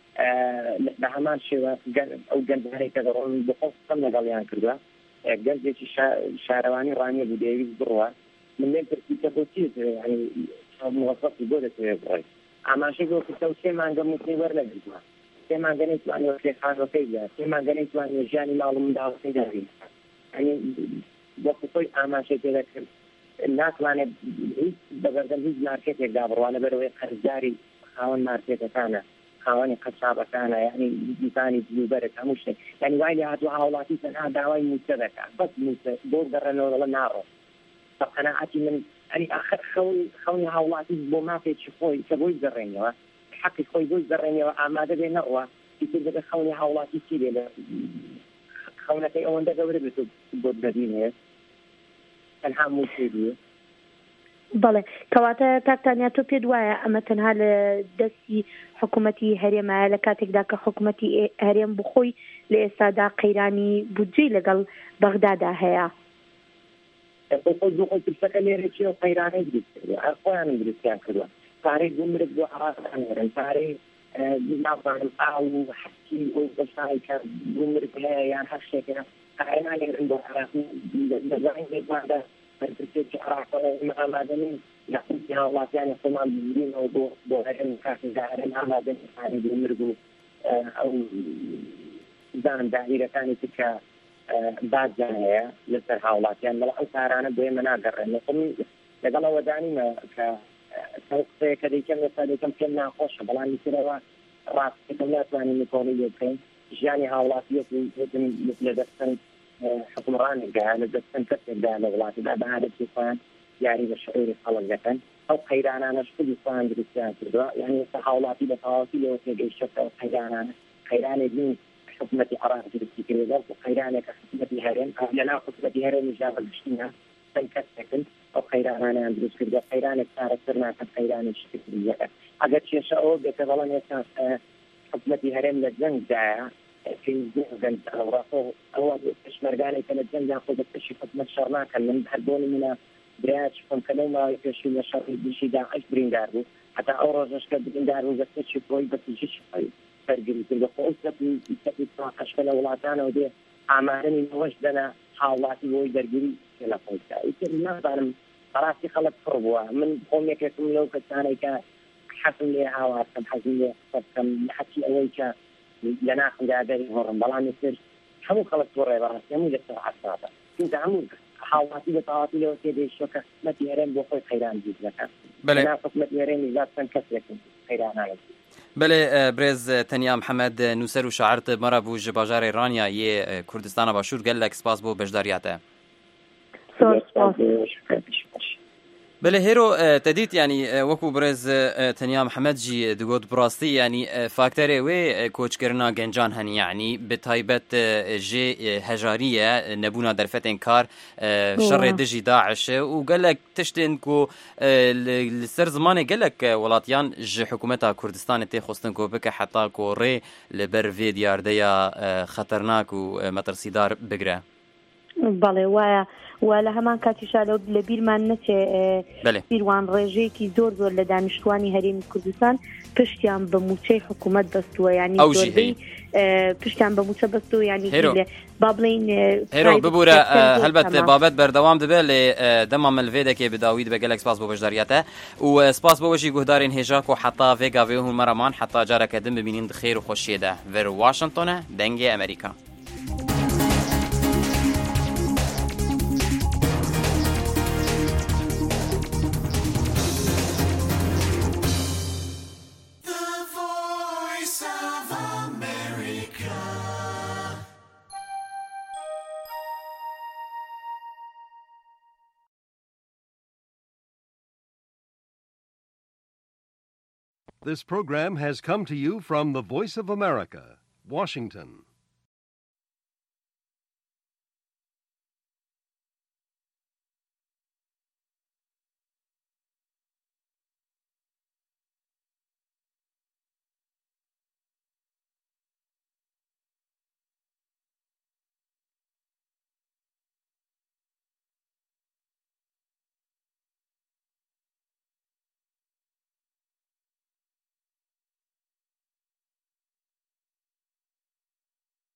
بە هەمان شێوە ئەو گەندانەی کە دەڕۆن بخۆ قسەم لەگەڵیان کردووە گەنجێکی شارەوانی ڕانیە بوو دەیویست بڕوە من لێم پرسیکە بۆ چی موەسەفی بۆ دەتوێت بڕێ ئاماژەی بۆ کردە و سێ مانگە موسەی وەرنەگرتووە سێ مانگە نەیتوانێت کێخانەکەی بێت سێ مانگە نەیتوانێت ژیانی ماڵ و منداڵەکەی دابێت یعنی بۆ خۆی ئاماژەی پێ دەکرد ناتوانێت هیچ بەبەردەم هیچ مارکێتێکدا بڕوانە بەرەوەی قەرزداری خاوەن مارکێتەکانە خاوەنی قەچابەکانە یعنی دیزانی جلوبەرێک هەموو شتێک یعنی وای لێ هاتووە هاوڵاتی تەنها داوای موسە دەکات بەس موسە بۆ گەڕێنەوە لە ناڕۆ بە قەناعەتی من ئەنی ئاخر خەونی هاوڵاتی بۆ مافێکی خۆی کە بۆی گەڕێنەوە حەقی خۆی بۆی گەڕێنەوە ئامادە بێ نەڕوە ئیتر دەبێت خەونی هاوڵاتی چی بێ لە خەونەکەی ئەوەندە گەورە بێت بۆ ببینێت تەنها موسێ بێ. بەڵێ کەواتە تاکتانیا تۆ پێت وایە ئەمە تەنها لە دەستی حکوومەتی هەرێمایە لە کاتێکدا کە حکوومەتی هەرێم بخۆی لە ئێستادا قەیرانی بودجێ لەگەڵ بەغدادا هەیە خۆی پرسەکە لێرەی و قەیرانەی دروست کردووە خۆیانم دروستیان کردووە پارەی گومرگ بۆ عراقیان پارەی نازانم ئاو و حەسکی و بەشایی کە گومرگ هەیە یان هەر شتێکە قەیرانێرن بۆ عراقی دەزانین لێکواندا پرسێکی عراقەوە ئامادەنین یاخودی هاوڵاتیانی خۆمان بگرینەوە بۆ بۆ هەرێم کاتێکدا هەرێم ئامادەنی پارەی گومرگ و ئەو زانم داهیرەکانی تر کە بادجان هەیە لەسەر هاوڵاتیان بەڵام ئەو کارانە بۆ ئێمە ناگەڕێنەوە خۆم لەگەڵەوە دانیمە کە قسەیە کە دەیکەم ئێستا دەیکەم پێم ناخۆشە بەڵام لەسەرەوە ڕاستەکەم ناتوانین لەکۆڵی لێ بکەین ژیانی هاوڵاتیەت لە دەستن حکومڕانێکدا لە دەستن کەسێکدا لە وڵاتیدا بەعادەتی خۆیان یاری بە شعوری خەڵک دەکەن ئەو قەیرانانەش خودی خۆیان دروستیان کردووە یعنی ئێستا هاوڵاتی بە تەواوی لەوە تێگەیشتە ئەو قەیرانانە قەیرانێک نین حکومەتی عراق دروستی کردووە و قەیرانێکە حکومەتی هەرێم لەناو حکومەتی هەرێمی جا بەگشتینە چەند کەسێکن ئەو قەیرانانیان دروست کردووە قەیرانێک چارەسەر ناکەن قەیرانێکی تریەکە ئەگەر کێشە ئەوە بێتە بەڵام ئێستا حکومەتی هەرێم لە جەنگدایە ئەوە پێشمەرگانێک کە لە جەنگیان خۆ بەپێشی حکومەت شەڕ ناکەن من هەر بۆ نمونە برایەکی خۆم کە لەو ماوەی پێشوو لە شەڕی دیشی داعش بریندار بوو هەتا ئەو ڕۆژەش کە بریندار بوو بەپێشی خۆی بەسیجیشی خۆی بەرگری کردو خۆ سەپی فڕاقەشکە لە وڵاتانەوە دێ ئامادەنی نەوەش دەنا هاوڵاتی بۆی دەرگیری لە خۆیدا ئیتر نازانم بەڕاستی خەڵک پڕ بووە من خۆم یەکێکم لەو کەسانەی کە حەزم لێ هاوارکەم حەزم لێ قسە بکەم حەچی ئەوەی کە لە ناخمدا دەری هۆڕم بەڵام ێستر هەموو خەڵک تووڕێ بەڕاستی هەموو لەسەر عەسابە چونکە هەموو هاوڵاتی بە تەواوی لەوە تێدەیشتووە کە حکومەتی هەرێم بۆ خۆی قەیران دیت دەکات نا حکومەتی هەرێمی زاد چەند کەسێکن قەیرانانە بله برز تنیا محمد نوسر و شاعرت مرا بو جباجار ایرانیا یه کردستان باشور گلک سپاس بو بجداریاته بله هیرو تدیت یعنی وکو برز تنیا محمد جی دگود براستی یعنی فاکتره و کوچ کرنا گنجان هن یعنی به تایبت جی هجاریه نبونا در فتن کار شر دجی داعش و گلک تشتن کو لسر زمان گلک ولاتیان ج حکومتا کردستان تی خستن کو بک حتا کو ری لبر وی دیارده یا خطرناک و مترسیدار بگره بەڵێ وایە وا لە هەمان کاتیشا لە بیرمان نەچێ سیروان ڕێژەیەکی زۆر زۆر لە دانیشتوانی هەرێمی کوردستان پشتیان بە موچەی حکوومەت بەستووە ینی زۆربەی پشتیان بە موچە بەستووە ینی با بڵین هێرۆ ببوورە هەلبەت بابەت بەردەوام دەبێت لێ دەما ملڤێدەکێ بداوید بە گەلێک سپاس بۆ بەشداریاتە و سپاس بۆ بەشی گوهدارین هێژاک و حتا ڤێگاڤێ هومەرەمان حتا جارەکە دم ببینین خێر و خۆشیێدا ڤێر واشنگتۆنە دەنگی ئەمریکا. This program has come to you from the Voice of America, Washington.